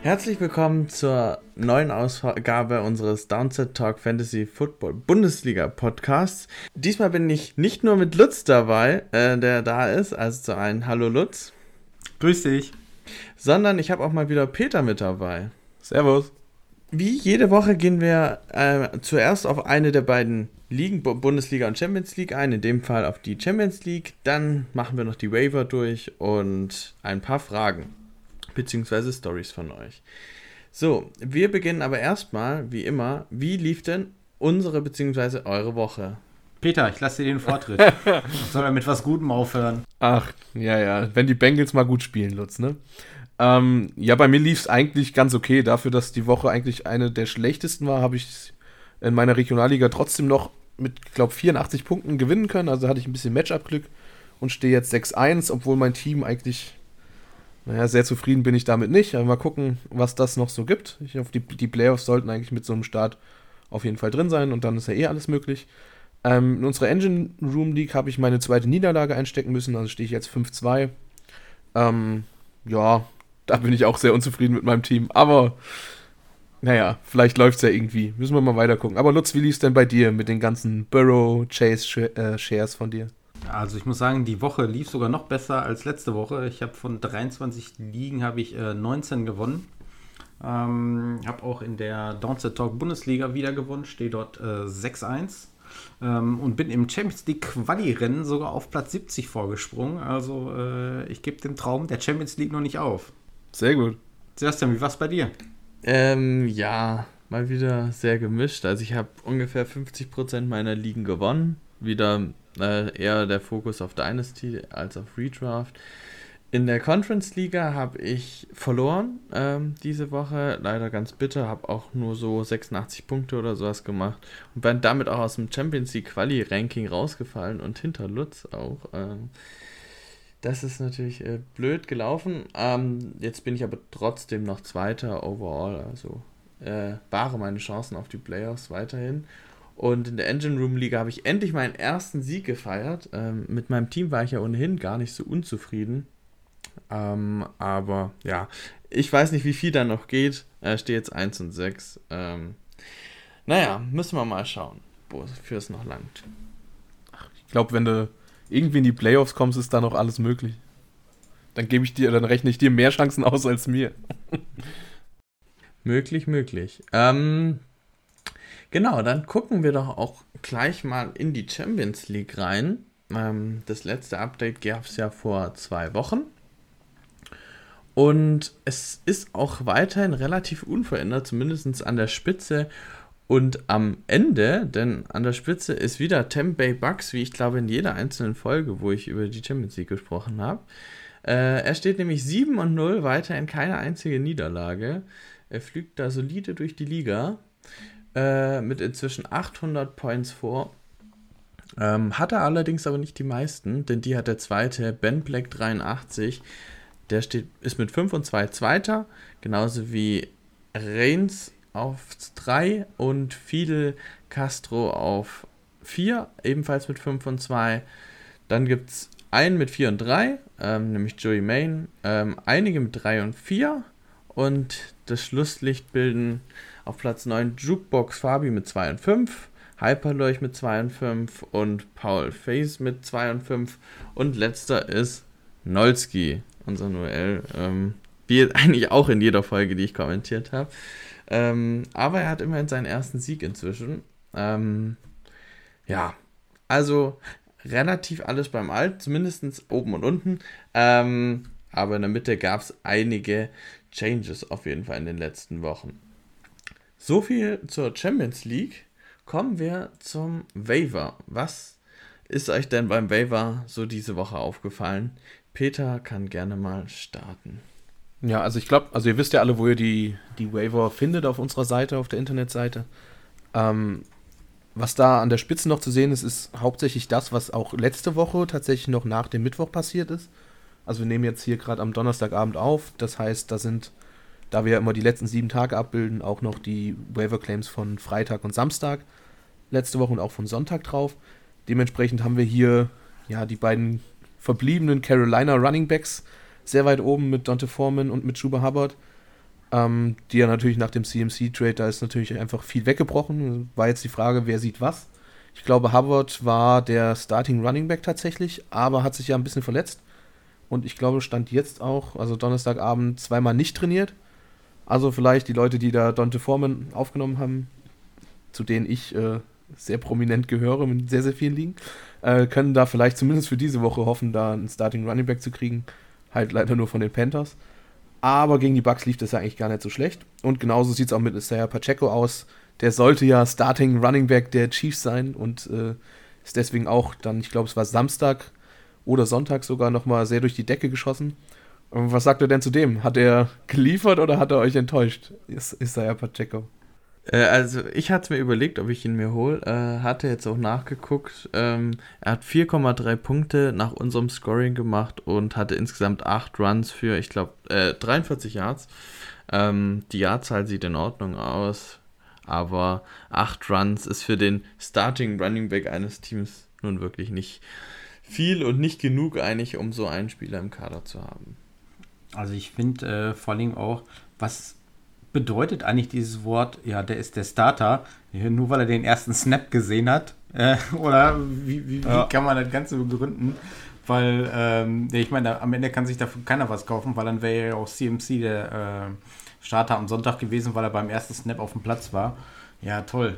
Herzlich willkommen zur neuen Ausgabe unseres Downset Talk Fantasy Football Bundesliga Podcasts. Diesmal bin ich nicht nur mit Lutz dabei, der da ist, also zu einem Hallo Lutz. Grüß dich. Sondern ich habe auch mal wieder Peter mit dabei. Servus. Wie jede Woche gehen wir zuerst auf eine der beiden Ligen, Bundesliga und Champions League ein, in dem Fall auf die Champions League. Dann machen wir noch die Waiver durch und ein paar Fragen beziehungsweise Stories von euch. So, wir beginnen aber erstmal, wie immer, wie lief denn unsere beziehungsweise eure Woche? Peter, ich lasse dir den Vortritt. Soll er mit was Gutem aufhören? Ach, ja, wenn die Bengals mal gut spielen, Lutz, ne? Ja, bei mir lief es eigentlich ganz okay. Dafür, dass die Woche eigentlich eine der schlechtesten war, habe ich in meiner Regionalliga trotzdem noch mit, glaube 84 Punkten gewinnen können. Also hatte ich ein bisschen Matchup-Glück und stehe jetzt 6-1, obwohl mein Team eigentlich, sehr zufrieden bin ich damit nicht. Aber mal gucken, was das noch so gibt. Ich hoffe, die Playoffs sollten eigentlich mit so einem Start auf jeden Fall drin sein und dann ist ja alles möglich. In unserer Engine Room League habe ich meine zweite Niederlage einstecken müssen, also stehe ich jetzt 5-2. Ja, da bin ich auch sehr unzufrieden mit meinem Team, aber vielleicht läuft es ja irgendwie. Müssen wir mal weiter gucken. Aber Lutz, wie lief es denn bei dir mit den ganzen Burrow-Chase-Shares von dir? Also ich muss sagen, die Woche lief sogar noch besser als letzte Woche. Ich habe von 23 Ligen 19 gewonnen. Habe auch in der Downset Talk Bundesliga wieder gewonnen, stehe dort 6-1. Und bin im Champions League Quali-Rennen sogar auf Platz 70 vorgesprungen. Also ich gebe den Traum der Champions League noch nicht auf. Sehr gut. Sebastian, wie war's bei dir? Ja, mal wieder sehr gemischt. Also ich habe ungefähr 50% meiner Ligen gewonnen. Wieder eher der Fokus auf Dynasty als auf Redraft. In der Conference-Liga habe ich verloren diese Woche, leider ganz bitter, habe auch nur so 86 Punkte oder sowas gemacht und bin damit auch aus dem Champions League Quali-Ranking rausgefallen und hinter Lutz auch. Das ist natürlich blöd gelaufen. Jetzt bin ich aber trotzdem noch Zweiter overall, also wahre meine Chancen auf die Playoffs weiterhin. Und in der Engine Room Liga habe ich endlich meinen ersten Sieg gefeiert. Mit meinem Team war ich ja ohnehin gar nicht so unzufrieden. Aber ja, ich weiß nicht, wie viel da noch geht. Stehe jetzt 1-6. Müssen wir mal schauen, wofür es noch langt. Ich glaube, wenn du irgendwie in die Playoffs kommst, ist da noch alles möglich. Dann rechne ich dir mehr Chancen aus als mir. Möglich. Genau, dann gucken wir doch auch gleich mal in die Champions League rein. Das letzte Update gab es ja vor 2 Wochen. Und es ist auch weiterhin relativ unverändert, zumindest an der Spitze und am Ende, denn an der Spitze ist wieder Tampa Bay Bucks, wie ich glaube in jeder einzelnen Folge, wo ich über die Champions League gesprochen habe. Er steht nämlich 7-0, weiterhin keine einzige Niederlage. Er fliegt da solide durch die Liga, mit inzwischen 800 Points vor. Hat er allerdings aber nicht die meisten, denn die hat der zweite, Ben Black 83. Der ist mit 5 und 2 Zweiter, genauso wie Reigns auf 3 und Fidel Castro auf 4, ebenfalls mit 5 und 2. Dann gibt es einen mit 4 und 3, nämlich Joey Main, einige mit 3 und 4 und das Schlusslicht bilden auf Platz 9 Jukebox Fabi mit 2 und 5, Hyperleuch mit 2 und 5 und Paul Face mit 2 und 5 und letzter ist Nolski, unser Noel, wie eigentlich auch in jeder Folge, die ich kommentiert habe. Aber er hat immerhin seinen ersten Sieg inzwischen. Also relativ alles beim Alt, zumindest oben und unten. Aber in der Mitte gab es einige Changes auf jeden Fall in den letzten Wochen. So viel zur Champions League. Kommen wir zum Waiver. Was ist euch denn beim Waiver so diese Woche aufgefallen? Peter kann gerne mal starten. Ja, also ich glaube, ihr wisst ja alle, wo ihr die Waiver findet auf unserer Seite, auf der Internetseite. Was da an der Spitze noch zu sehen ist, ist hauptsächlich das, was auch letzte Woche tatsächlich noch nach dem Mittwoch passiert ist. Also wir nehmen jetzt hier gerade am Donnerstagabend auf. Das heißt, da wir ja immer die letzten 7 Tage abbilden, auch noch die Waiver-Claims von Freitag und Samstag letzte Woche und auch von Sonntag drauf. Dementsprechend haben wir hier die beiden verbliebenen Carolina Running Backs sehr weit oben mit Dante Foreman und mit Chuba Hubbard. Die ja natürlich nach dem CMC-Trade, da ist natürlich einfach viel weggebrochen. War jetzt die Frage, wer sieht was. Ich glaube, Hubbard war der Starting Running Back tatsächlich, aber hat sich ja ein bisschen verletzt. Und ich glaube, stand jetzt auch, also Donnerstagabend, zweimal nicht trainiert. Also vielleicht die Leute, die da Donta Foreman aufgenommen haben, zu denen ich sehr prominent gehöre, mit sehr, sehr vielen Ligen, können da vielleicht zumindest für diese Woche hoffen, da einen Starting Running Back zu kriegen. Halt leider nur von den Panthers. Aber gegen die Bucks lief das ja eigentlich gar nicht so schlecht. Und genauso sieht es auch mit Isaiah Pacheco aus. Der sollte ja Starting Running Back der Chiefs sein und ist deswegen auch dann, ich glaube, es war Samstag oder Sonntag sogar nochmal sehr durch die Decke geschossen. Und was sagt er denn zu dem? Hat er geliefert oder hat er euch enttäuscht, Isaiah Pacheco? Also ich hatte mir überlegt, ob ich ihn mir hole. Hatte jetzt auch nachgeguckt. Er hat 4,3 Punkte nach unserem Scoring gemacht und hatte insgesamt 8 Runs für, ich glaube, 43 Yards. Die Yardzahl sieht in Ordnung aus, aber 8 Runs ist für den Starting Running Back eines Teams nun wirklich nicht viel und nicht genug eigentlich, um so einen Spieler im Kader zu haben. Also ich finde vor allem auch, was bedeutet eigentlich dieses Wort, ja, der ist der Starter, nur weil er den ersten Snap gesehen hat? Oder wie kann man das Ganze begründen? Weil, ich meine, am Ende kann sich dafür keiner was kaufen, weil dann wäre ja auch CMC der Starter am Sonntag gewesen, weil er beim ersten Snap auf dem Platz war. Ja, toll.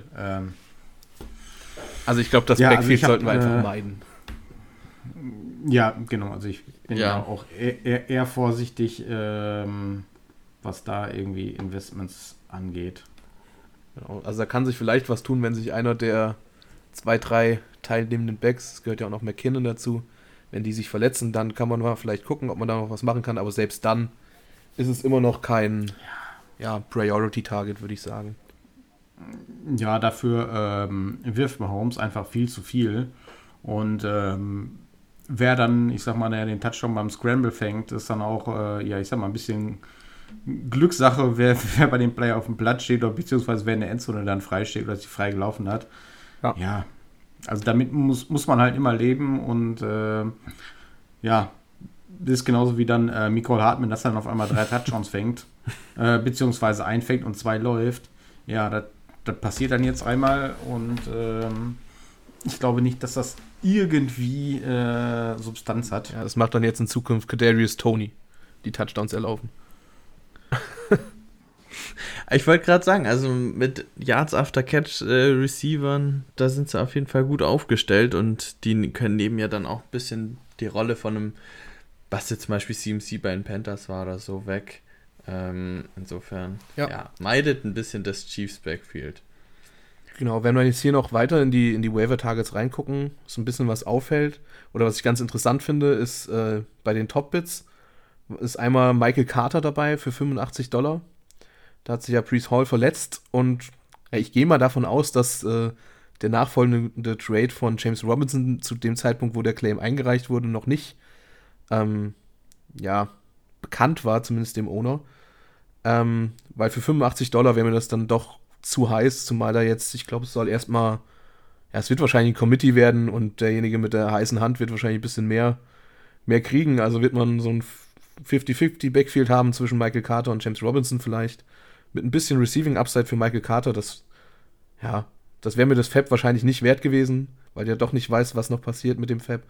Also ich glaube, das Backfield sollten wir einfach meiden. Ja, genau. Also ich bin ja auch eher vorsichtig, was da irgendwie Investments angeht. Genau. Also da kann sich vielleicht was tun, wenn sich einer der 2, 3 teilnehmenden Backs, es gehört ja auch noch McKinnon dazu, wenn die sich verletzen, dann kann man mal vielleicht gucken, ob man da noch was machen kann, aber selbst dann ist es immer noch kein Priority-Target, würde ich sagen. Ja, dafür wirft Mahomes einfach viel zu viel und wer dann, ich sag mal, den Touchdown beim Scramble fängt, ist dann auch, ich sag mal, ein bisschen Glückssache, wer bei dem Player auf dem Platz steht oder beziehungsweise wer in der Endzone dann frei steht oder sich frei gelaufen hat. Ja, also damit muss man halt immer leben und das ist genauso wie dann Mecole Hardman, dass er dann auf einmal 3 Touchdowns fängt, beziehungsweise einfängt und 2 läuft. Ja, das passiert dann jetzt einmal und ich glaube nicht, dass das irgendwie Substanz hat. Ja, das macht dann jetzt in Zukunft Kadarius Toney, die Touchdowns erlaufen. Ich wollte gerade sagen, also mit Yards After Catch Receivern, da sind sie auf jeden Fall gut aufgestellt und die können neben ja dann auch ein bisschen die Rolle von einem, was jetzt zum Beispiel CMC bei den Panthers war oder so, weg. Insofern, meidet ein bisschen das Chiefs Backfield. Genau, wenn wir jetzt hier noch weiter in die Waiver-Targets reingucken, so ein bisschen was auffällt, oder was ich ganz interessant finde, ist bei den Top-Bits ist einmal Michael Carter dabei für $85. Da hat sich ja Breece Hall verletzt und ich gehe mal davon aus, dass der nachfolgende Trade von James Robinson zu dem Zeitpunkt, wo der Claim eingereicht wurde, noch nicht bekannt war, zumindest dem Owner. Weil für $85 wäre mir das dann doch zu heiß, zumal da jetzt, ich glaube, es soll erstmal, es wird wahrscheinlich ein Committee werden und derjenige mit der heißen Hand wird wahrscheinlich ein bisschen mehr kriegen. Also wird man so ein 50-50 Backfield haben zwischen Michael Carter und James Robinson vielleicht. Mit ein bisschen Receiving Upside für Michael Carter, das wäre mir das Fab wahrscheinlich nicht wert gewesen, weil der doch nicht weiß, was noch passiert mit dem Fab.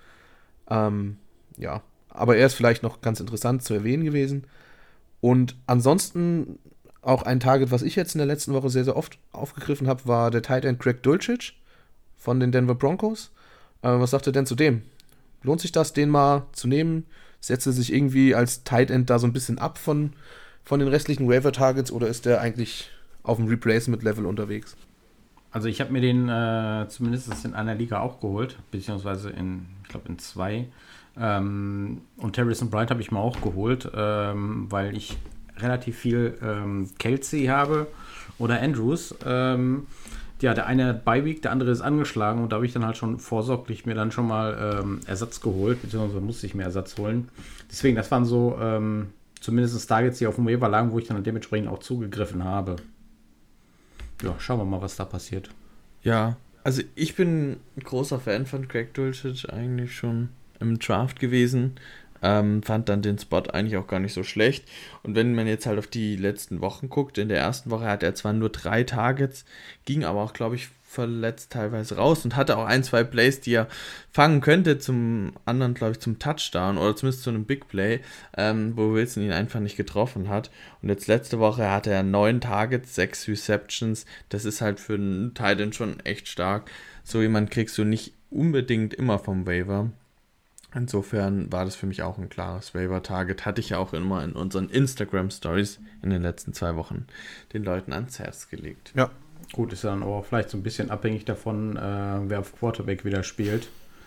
Aber er ist vielleicht noch ganz interessant zu erwähnen gewesen. Und ansonsten auch ein Target, was ich jetzt in der letzten Woche sehr, sehr oft aufgegriffen habe, war der Tight End Greg Dulcich von den Denver Broncos. Was sagt er denn zu dem? Lohnt sich das, den mal zu nehmen? Setzt er sich irgendwie als Tight End da so ein bisschen ab von den restlichen Waiver-Targets oder ist der eigentlich auf dem Replacement-Level unterwegs? Also ich habe mir den zumindest in einer Liga auch geholt, beziehungsweise in 2. Und Harrison Bryant habe ich mir auch geholt, weil ich relativ viel Kelsey habe oder Andrews. Der eine hat Bye-Week, der andere ist angeschlagen und da habe ich dann halt schon vorsorglich mir dann schon mal Ersatz geholt, beziehungsweise musste ich mir Ersatz holen. Deswegen, das waren so zumindest Targets, die auf dem Waiver lagen, wo ich dann dementsprechend auch zugegriffen habe. Ja, schauen wir mal, was da passiert. Ja, also ich bin ein großer Fan von Greg Dulcich eigentlich schon im Draft gewesen. Fand dann den Spot eigentlich auch gar nicht so schlecht. Und wenn man jetzt halt auf die letzten Wochen guckt, in der ersten Woche hat er zwar nur 3 Targets, ging aber auch, glaube ich, verletzt teilweise raus und hatte auch 1, 2 Plays, die er fangen könnte, zum anderen, glaube ich, zum Touchdown oder zumindest zu einem Big Play, wo Wilson ihn einfach nicht getroffen hat. Und jetzt letzte Woche hatte er 9 Targets, 6 Receptions. Das ist halt für einen Tight End schon echt stark. So jemand kriegst du nicht unbedingt immer vom Waiver. Insofern war das für mich auch ein klares Waiver-Target. Hatte ich ja auch immer in unseren Instagram-Stories in den letzten 2 Wochen den Leuten ans Herz gelegt. Ja, gut, ist dann auch vielleicht so ein bisschen abhängig davon, wer auf Quarterback wieder spielt.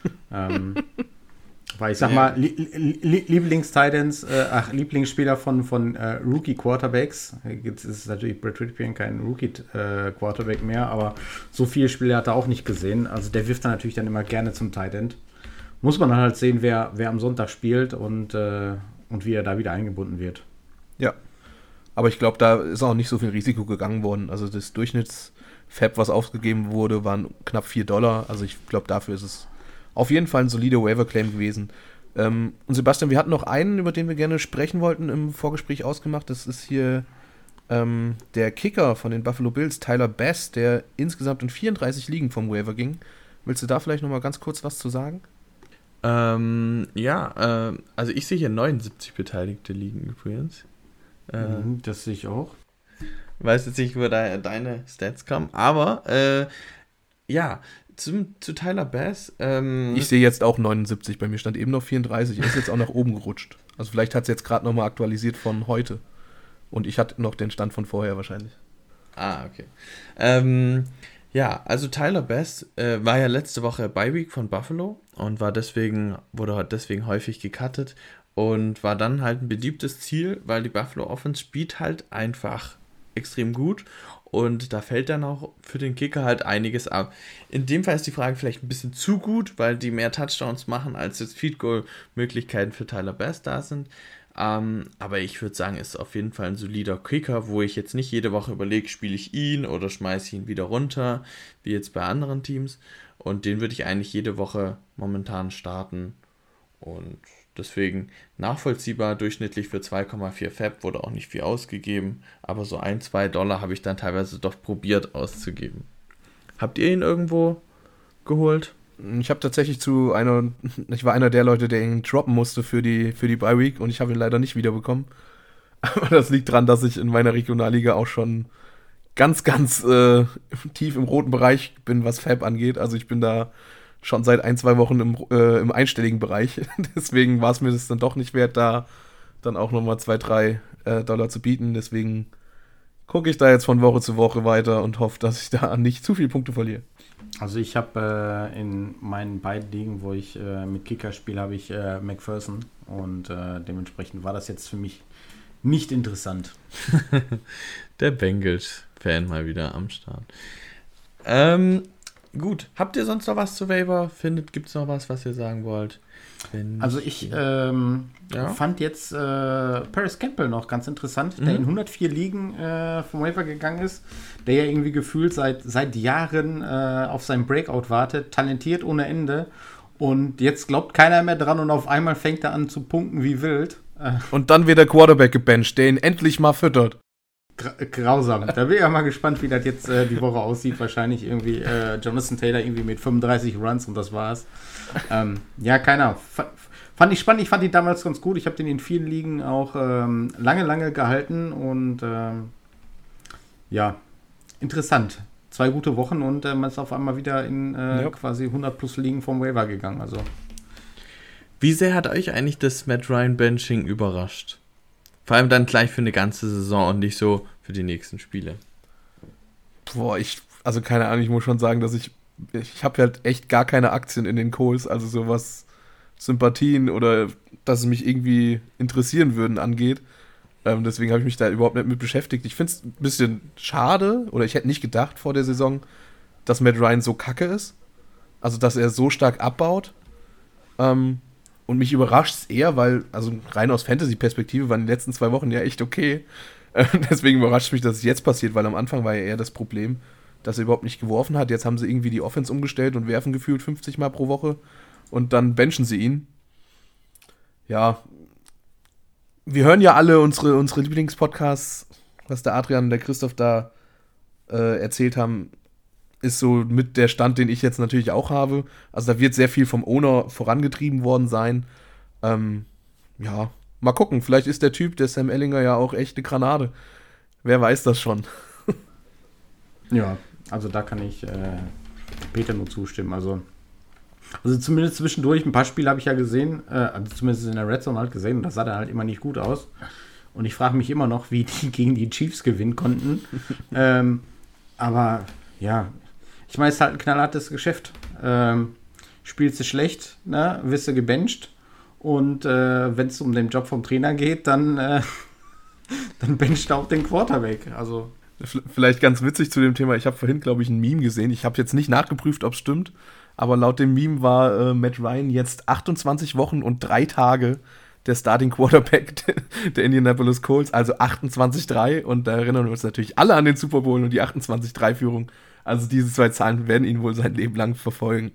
Weil ich sag mal, Lieblingsspieler von Rookie-Quarterbacks. Jetzt ist natürlich Brett Rypien kein Rookie-Quarterback mehr, aber so viele Spiele hat er auch nicht gesehen. Also der wirft dann natürlich dann immer gerne zum Tight End. Muss man dann halt sehen, wer am Sonntag spielt und wie er da wieder eingebunden wird. Ja, aber ich glaube, da ist auch nicht so viel Risiko gegangen worden. Also das Durchschnitts-Fab, was ausgegeben wurde, waren knapp $4. Also ich glaube, dafür ist es auf jeden Fall ein solider Waiver-Claim gewesen. Und Sebastian, wir hatten noch einen, über den wir gerne sprechen wollten, im Vorgespräch ausgemacht. Das ist hier der Kicker von den Buffalo Bills, Tyler Bass, der insgesamt in 34 Ligen vom Waiver ging. Willst du da vielleicht noch mal ganz kurz was zu sagen? Also ich sehe hier 79 beteiligte Ligen übrigens. Das sehe ich auch. Weiß jetzt nicht, wo deine Stats kommen, aber zu Tyler Bass. Ich sehe jetzt auch 79, bei mir stand eben noch 34, er ist jetzt auch nach oben gerutscht. Also vielleicht hat es jetzt gerade nochmal aktualisiert von heute. Und ich hatte noch den Stand von vorher wahrscheinlich. Okay. Also Tyler Bass war ja letzte Woche Bye Week von Buffalo und wurde deswegen häufig gecuttet und war dann halt ein beliebtes Ziel, weil die Buffalo Offense spielt halt einfach extrem gut und da fällt dann auch für den Kicker halt einiges ab. In dem Fall ist die Frage vielleicht ein bisschen zu gut, weil die mehr Touchdowns machen, als jetzt Field Goal Möglichkeiten für Tyler Bass da sind. Aber ich würde sagen, ist auf jeden Fall ein solider Kicker, wo ich jetzt nicht jede Woche überlege, spiele ich ihn oder schmeiße ich ihn wieder runter, wie jetzt bei anderen Teams. Und den würde ich eigentlich jede Woche momentan starten. Und deswegen nachvollziehbar, durchschnittlich für 2,4 Fab wurde auch nicht viel ausgegeben. Aber so $1-2 habe ich dann teilweise doch probiert auszugeben. Habt ihr ihn irgendwo geholt? Ich habe tatsächlich ich war einer der Leute, der ihn droppen musste für die Bye Week und ich habe ihn leider nicht wiederbekommen. Aber das liegt daran, dass ich in meiner Regionalliga auch schon ganz, ganz tief im roten Bereich bin, was Fab angeht. Also ich bin da schon seit 1-2 Wochen im einstelligen Bereich. Deswegen war es mir das dann doch nicht wert, da dann auch nochmal $2-3 zu bieten. Deswegen gucke ich da jetzt von Woche zu Woche weiter und hoffe, dass ich da nicht zu viele Punkte verliere. Also ich habe in meinen beiden Ligen, wo ich mit Kicker spiele, habe ich McPherson und dementsprechend war das jetzt für mich nicht interessant. Der Bengals-Fan mal wieder am Start. Gut, habt ihr sonst noch was zu Waiver? Gibt es noch was ihr sagen wollt? Also ich fand jetzt Paris Campbell noch ganz interessant, der in 104 Ligen vom Waiver gegangen ist, der ja irgendwie gefühlt seit Jahren auf seinen Breakout wartet, talentiert ohne Ende und jetzt glaubt keiner mehr dran und auf einmal fängt er an zu punkten wie wild. Und dann wird der Quarterback gebencht, der ihn endlich mal füttert. Grausam. Da bin ich ja mal gespannt, wie das jetzt die Woche aussieht. Wahrscheinlich irgendwie Jonathan Taylor irgendwie mit 35 Runs und das war's. Keine Ahnung. Fand ich spannend. Ich fand ihn damals ganz gut. Ich habe den in vielen Ligen auch lange gehalten und interessant. 2 gute Wochen und man ist auf einmal wieder in quasi 100 plus Ligen vom Waiver gegangen. Also. Wie sehr hat euch eigentlich das Matt Ryan Benching überrascht? Vor allem dann gleich für eine ganze Saison und nicht so für die nächsten Spiele. Also keine Ahnung, ich muss schon sagen, dass ich habe halt echt gar keine Aktien in den Coles, also so was Sympathien oder dass es mich irgendwie interessieren würden angeht. Deswegen habe ich mich da überhaupt nicht mit beschäftigt. Ich finde es ein bisschen schade, oder ich hätte nicht gedacht vor der Saison, dass Matt Ryan so kacke ist. Also, dass er so stark abbaut. Und mich überrascht es eher, weil, also rein aus Fantasy-Perspektive waren die letzten 2 Wochen ja echt okay. Deswegen überrascht mich, dass es jetzt passiert, weil am Anfang war ja eher das Problem, dass er überhaupt nicht geworfen hat. Jetzt haben sie irgendwie die Offense umgestellt und werfen gefühlt 50 Mal pro Woche und dann benchen sie ihn. ja, wir hören ja alle unsere Lieblingspodcasts, was der Adrian und der Christoph da erzählt haben, ist so mit der Stand, den ich jetzt natürlich auch habe. Also da wird sehr viel vom Owner vorangetrieben worden sein. Ja, mal gucken. Vielleicht ist der Typ, der Sam Ellinger, ja auch echt eine Granate. Wer weiß das schon. Ja, also da kann ich Peter nur zustimmen. Also zumindest zwischendurch, ein paar Spiele habe ich ja gesehen, also zumindest in der Red Zone halt gesehen, und das sah dann halt immer nicht gut aus. Und ich frage mich immer noch, wie die gegen die Chiefs gewinnen konnten. Aber ja, ich meine, es ist halt ein knallhartes Geschäft. Spielst du schlecht, ne, wirst du gebencht. Und wenn es um den Job vom Trainer geht, dann bencht er auch den Quarterback. Also vielleicht ganz witzig zu dem Thema. Ich habe vorhin, glaube ich, ein Meme gesehen. Ich habe jetzt nicht nachgeprüft, ob es stimmt. Aber laut dem Meme war Matt Ryan jetzt 28 Wochen und 3 Tage der Starting Quarterback der Indianapolis Colts, also 28-3. Und da erinnern wir uns natürlich alle an den Super Bowl und die 28-3-Führung. Also diese 2 Zahlen werden ihn wohl sein Leben lang verfolgen.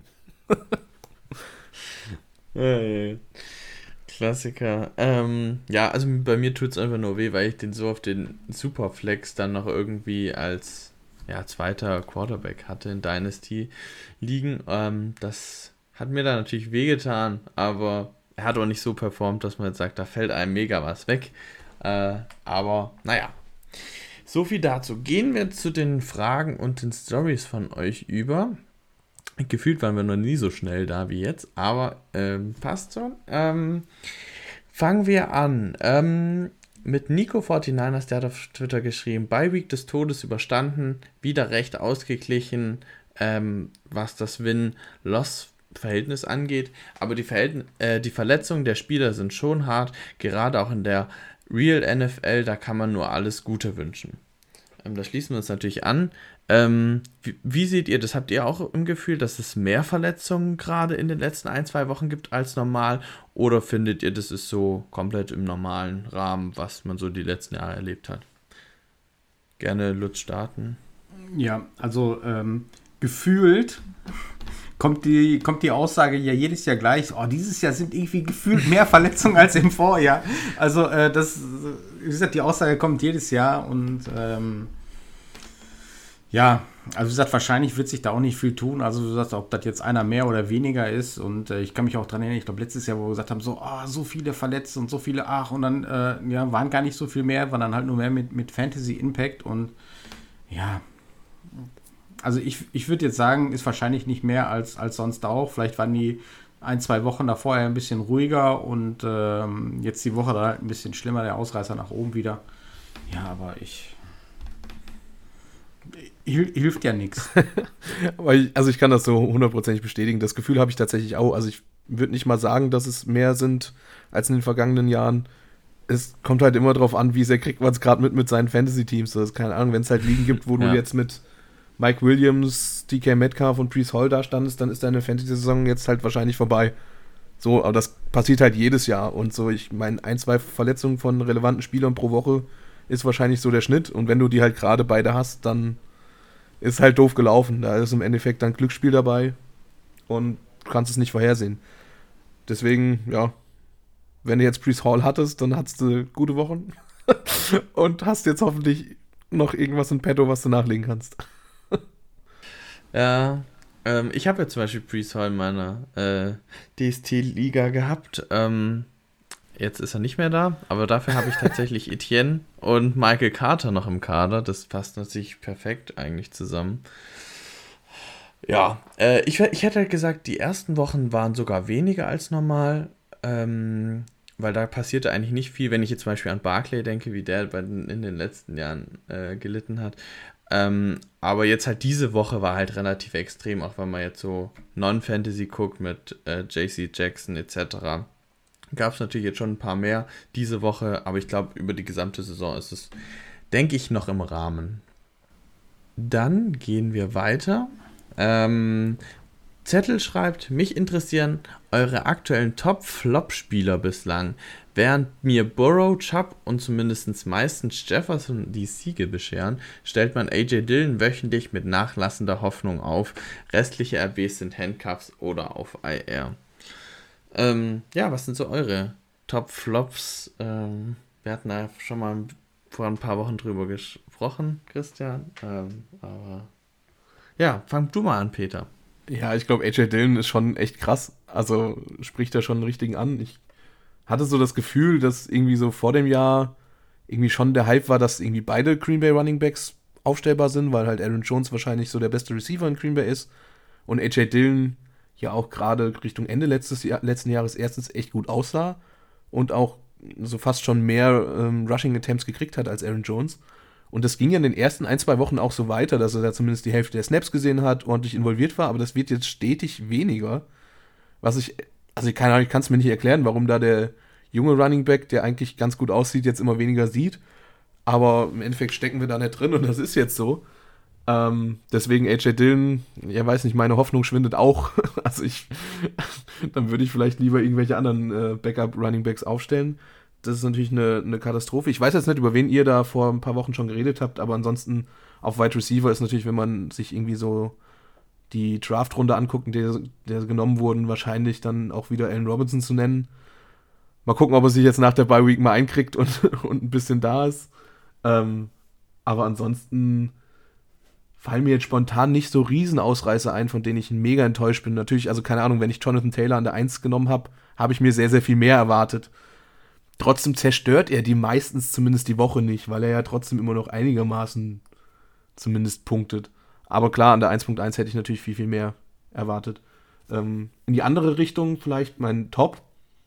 Klassiker. Ja, also bei mir tut es einfach nur weh, weil ich den so auf den Superflex dann noch irgendwie als zweiter Quarterback hatte in Dynasty liegen. Das hat mir dann natürlich wehgetan, aber er hat auch nicht so performt, dass man jetzt sagt, da fällt einem mega was weg. Aber naja, so viel dazu. Gehen wir zu den Fragen und den Stories von euch über. Gefühlt waren wir noch nie so schnell da wie jetzt, aber passt schon. Fangen wir an mit Nico49ers, der hat auf Twitter geschrieben, Bye-Week des Todes überstanden, wieder recht ausgeglichen, was das Win-Loss-Verhältnis angeht, aber die Verletzungen der Spieler sind schon hart, gerade auch in der Real NFL, da kann man nur alles Gute wünschen. Da schließen wir uns natürlich an. Wie seht ihr das? Habt ihr auch im Gefühl, dass es mehr Verletzungen gerade in den letzten 1-2 Wochen gibt als normal? Oder findet ihr, das ist so komplett im normalen Rahmen, was man so die letzten Jahre erlebt hat? Gerne Lutz starten. Ja, also gefühlt kommt die Aussage ja jedes Jahr gleich. Oh, dieses Jahr sind irgendwie gefühlt mehr Verletzungen als im Vorjahr. Also wie gesagt, die Aussage kommt jedes Jahr und ja, also wie gesagt, wahrscheinlich wird sich da auch nicht viel tun. Also wie gesagt, ob das jetzt einer mehr oder weniger ist. Und ich kann mich auch dran erinnern, ich glaube letztes Jahr, wo wir gesagt haben, so viele verletzt und so viele, und dann waren gar nicht so viel mehr, waren dann halt nur mehr mit Fantasy Impact. Und ja, also ich würde jetzt sagen, ist wahrscheinlich nicht mehr als sonst auch. Vielleicht waren die 1-2 Wochen davor ein bisschen ruhiger und jetzt die Woche da halt ein bisschen schlimmer, der Ausreißer nach oben wieder. Ja, aber hilft ja nichts. Ich kann das so 100% bestätigen. Das Gefühl habe ich tatsächlich auch. Also ich würde nicht mal sagen, dass es mehr sind als in den vergangenen Jahren. Es kommt halt immer darauf an, wie sehr kriegt man es gerade mit seinen Fantasy-Teams. Das ist keine Ahnung, wenn es halt Ligen gibt, wo du jetzt mit Mike Williams, DK Metcalf und Breece Hall da standest, dann ist deine Fantasy-Saison jetzt halt wahrscheinlich vorbei. So, aber das passiert halt jedes Jahr. Und so, ich meine, 1-2 Verletzungen von relevanten Spielern pro Woche ist wahrscheinlich so der Schnitt. Und wenn du die halt gerade beide hast, dann ist halt doof gelaufen. Da ist im Endeffekt dann Glücksspiel dabei und du kannst es nicht vorhersehen. Deswegen, ja, wenn du jetzt Breece Hall hattest, dann hattest du gute Wochen und hast jetzt hoffentlich noch irgendwas in petto, was du nachlegen kannst. Ja, ich habe ja zum Beispiel Breece Hall in meiner DST-Liga gehabt. Jetzt ist er nicht mehr da, aber dafür habe ich tatsächlich Etienne und Michael Carter noch im Kader. Das passt natürlich perfekt eigentlich zusammen. Ja, ich hätte halt gesagt, die ersten Wochen waren sogar weniger als normal, weil da passierte eigentlich nicht viel, wenn ich jetzt zum Beispiel an Barkley denke, wie der in den letzten Jahren gelitten hat. Aber jetzt halt diese Woche war halt relativ extrem, auch wenn man jetzt so Non-Fantasy guckt mit JC Jackson etc., gab es natürlich jetzt schon ein paar mehr diese Woche, aber ich glaube, über die gesamte Saison ist es, denke ich, noch im Rahmen. Dann gehen wir weiter. Zettel schreibt, mich interessieren eure aktuellen Top-Flop-Spieler bislang. Während mir Burrow, Chubb und zumindest meistens Jefferson die Siege bescheren, stellt man AJ Dillon wöchentlich mit nachlassender Hoffnung auf. Restliche RBs sind Handcuffs oder auf IR. Was sind so eure Top-Flops. Wir hatten ja schon mal vor ein paar Wochen drüber gesprochen, Christian. Aber ja, fang du mal an, Peter. Ja, ich glaube, AJ Dillon ist schon echt krass. Also spricht er schon einen richtigen an. Ich hatte so das Gefühl, dass irgendwie so vor dem Jahr irgendwie schon der Hype war, dass irgendwie beide Green Bay Running Backs aufstellbar sind, weil halt Aaron Jones wahrscheinlich so der beste Receiver in Green Bay ist und AJ Dillon ja auch gerade Richtung Ende letzten Jahres erstens echt gut aussah und auch so fast schon mehr Rushing Attempts gekriegt hat als Aaron Jones. Und das ging ja in den ersten 1-2 Wochen auch so weiter, dass er da zumindest die Hälfte der Snaps gesehen hat, ordentlich involviert war, aber das wird jetzt stetig weniger. Also ich kann es mir nicht erklären, warum da der junge Running Back, der eigentlich ganz gut aussieht, jetzt immer weniger sieht. Aber im Endeffekt stecken wir da nicht drin und das ist jetzt so. Deswegen AJ Dillon, ja weiß nicht, meine Hoffnung schwindet auch. Also dann würde ich vielleicht lieber irgendwelche anderen Backup-Running-Backs aufstellen. Das ist natürlich eine Katastrophe. Ich weiß jetzt nicht, über wen ihr da vor ein paar Wochen schon geredet habt, aber ansonsten auf Wide Receiver ist natürlich, wenn man sich irgendwie so die Draft-Runde anguckt, in der genommen wurden, wahrscheinlich dann auch wieder Allen Robinson zu nennen. Mal gucken, ob er sich jetzt nach der Bye-Week mal einkriegt und ein bisschen da ist. Aber ansonsten fallen mir jetzt spontan nicht so Riesenausreißer ein, von denen ich mega enttäuscht bin. Natürlich, also keine Ahnung, wenn ich Jonathan Taylor an der 1 genommen habe, habe ich mir sehr, sehr viel mehr erwartet. Trotzdem zerstört er die meistens zumindest die Woche nicht, weil er ja trotzdem immer noch einigermaßen zumindest punktet. Aber klar, an der 1.1 hätte ich natürlich viel, viel mehr erwartet. In die andere Richtung vielleicht mein Top,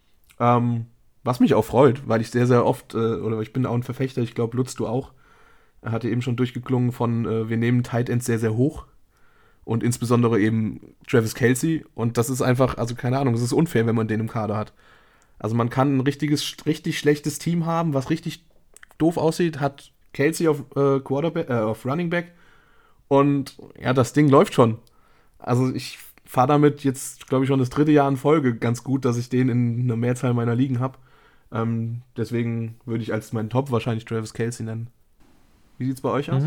was mich auch freut, weil ich sehr, sehr oft, oder ich bin auch ein Verfechter, ich glaube, Lutz, du auch, er hatte eben schon durchgeklungen von, wir nehmen Tight Ends sehr, sehr hoch und insbesondere eben Travis Kelce und das ist einfach, also keine Ahnung, es ist unfair, wenn man den im Kader hat. Also man kann ein richtig schlechtes Team haben, was richtig doof aussieht, hat Kelce auf auf Running Back und ja, das Ding läuft schon. Also ich fahre damit jetzt, glaube ich, schon das 3. Jahr in Folge ganz gut, dass ich den in einer Mehrzahl meiner Ligen habe. Deswegen würde ich als meinen Top wahrscheinlich Travis Kelce nennen. Wie sieht es bei euch aus?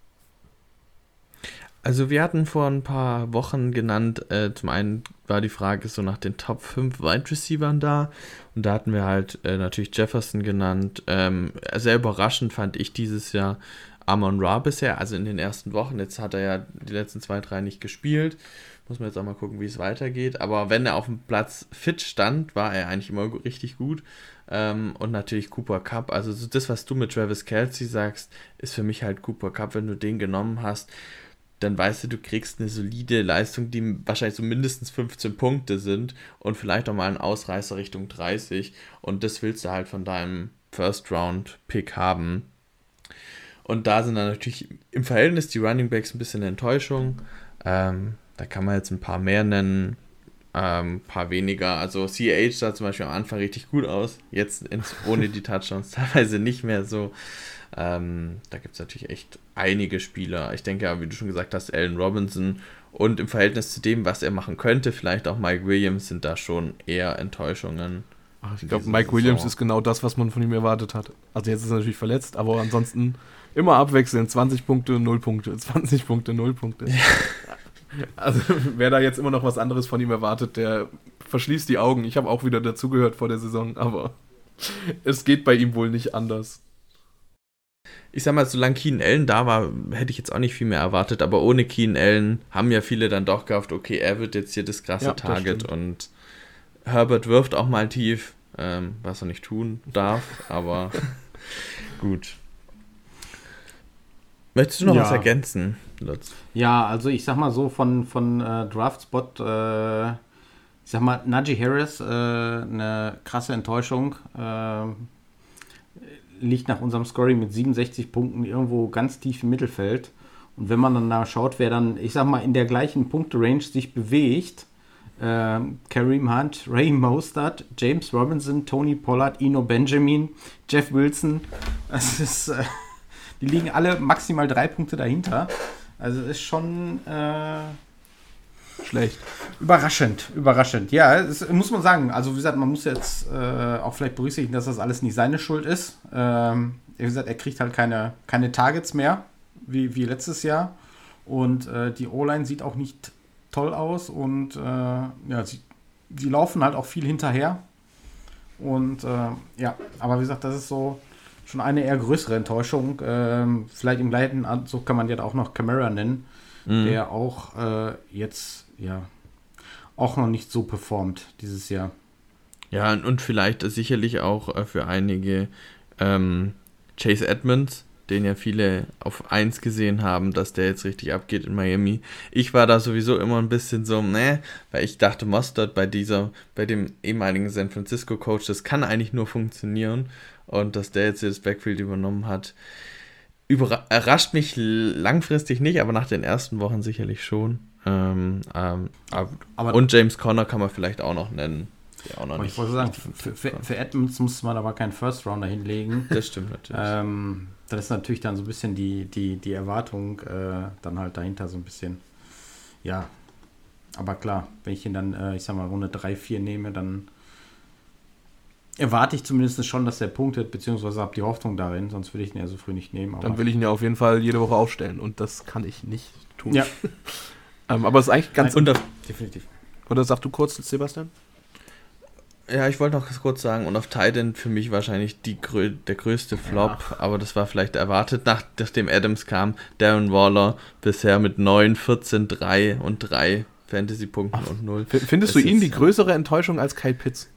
Also wir hatten vor ein paar Wochen genannt, zum einen war die Frage so nach den Top 5 Wide Receivern da und da hatten wir halt natürlich Jefferson genannt. Sehr überraschend fand ich dieses Jahr Amon-Ra bisher, also in den ersten Wochen. Jetzt hat er ja die letzten 2, 3 nicht gespielt. Muss man jetzt auch mal gucken, wie es weitergeht. Aber wenn er auf dem Platz fit stand, war er eigentlich immer richtig gut. Und natürlich Cooper Kupp. Also so das, was du mit Travis Kelce sagst, ist für mich halt Cooper Kupp. Wenn du den genommen hast, dann weißt du kriegst eine solide Leistung, die wahrscheinlich so mindestens 15 Punkte sind und vielleicht auch mal einen Ausreißer Richtung 30. Und das willst du halt von deinem First-Round-Pick haben. Und da sind dann natürlich im Verhältnis die Running Backs ein bisschen Enttäuschung. Da kann man jetzt ein paar mehr nennen, ein paar weniger. Also CH sah zum Beispiel am Anfang richtig gut aus, jetzt ohne die Touchdowns teilweise nicht mehr so. Da gibt es natürlich echt einige Spieler. Ich denke ja, wie du schon gesagt hast, Allen Robinson und im Verhältnis zu dem, was er machen könnte, vielleicht auch Mike Williams, sind da schon eher Enttäuschungen. Ich glaube, Mike Williams ist genau das, was man von ihm erwartet hat. Also jetzt ist er natürlich verletzt, aber ansonsten immer abwechselnd. 20 Punkte, 0 Punkte, 20 Punkte, 0 Punkte. Ja. Also wer da jetzt immer noch was anderes von ihm erwartet, der verschließt die Augen. Ich habe auch wieder dazugehört vor der Saison, aber es geht bei ihm wohl nicht anders. Ich sag mal, solange Keenan Allen da war, hätte ich jetzt auch nicht viel mehr erwartet, aber ohne Keenan Allen haben ja viele dann doch gehofft, okay, er wird jetzt hier das krasse Target und Herbert wirft auch mal tief, was er nicht tun darf, aber gut. Möchtest du noch was ergänzen, Lutz? Ja, also ich sag mal so von Draftspot, ich sag mal, Najee Harris, eine krasse Enttäuschung, liegt nach unserem Scoring mit 67 Punkten irgendwo ganz tief im Mittelfeld. Und wenn man dann da schaut, wer dann, ich sag mal, in der gleichen Punkte-Range sich bewegt, Kareem Hunt, Ray Mostert, James Robinson, Tony Pollard, Eno Benjamin, Jeff Wilson, das ist, die liegen alle maximal 3 Punkte dahinter. Also ist schon schlecht. Überraschend. Ja, das muss man sagen. Also wie gesagt, man muss jetzt auch vielleicht berücksichtigen, dass das alles nicht seine Schuld ist. Wie gesagt, er kriegt halt keine Targets mehr, wie letztes Jahr. Und die O-Line sieht auch nicht toll aus. Und sie laufen halt auch viel hinterher. Und aber wie gesagt, das ist so schon eine eher größere Enttäuschung. Vielleicht im gleichen Anzug kann man ja auch noch Kamara nennen, der auch jetzt auch noch nicht so performt dieses Jahr. Ja, und vielleicht sicherlich auch für einige Chase Edmonds, den ja viele auf 1 gesehen haben, dass der jetzt richtig abgeht in Miami. Ich war da sowieso immer ein bisschen so, weil ich dachte, Mostert bei dem ehemaligen San Francisco Coach, das kann eigentlich nur funktionieren. Und dass der jetzt das Backfield übernommen hat, überrascht mich langfristig nicht, aber nach den ersten Wochen sicherlich schon. Und James Conner kann man vielleicht auch noch nennen. Auch noch ich wollte sagen, für Edmonds musste man aber keinen First Rounder hinlegen. Das stimmt natürlich. Das ist natürlich dann so ein bisschen die Erwartung dann halt dahinter so ein bisschen. Ja, aber klar, wenn ich ihn dann, ich sag mal, Runde 3, 4 nehme, dann erwarte ich zumindest schon, dass der punktet, beziehungsweise habe die Hoffnung darin, sonst würde ich ihn ja so früh nicht nehmen. Aber dann will ich ihn ja auf jeden Fall jede Woche aufstellen und das kann ich nicht tun. Ja. Aber es ist eigentlich ganz... definitiv. Oder sag du kurz, Sebastian? Ja, ich wollte noch kurz sagen, und auf Tight End für mich wahrscheinlich der größte Flop, aber das war vielleicht erwartet, nachdem Adams kam. Darren Waller bisher mit 9, 14, 3 und 3 Fantasy-Punkten und 0. Findest du ihn die größere Enttäuschung als Kyle Pitts?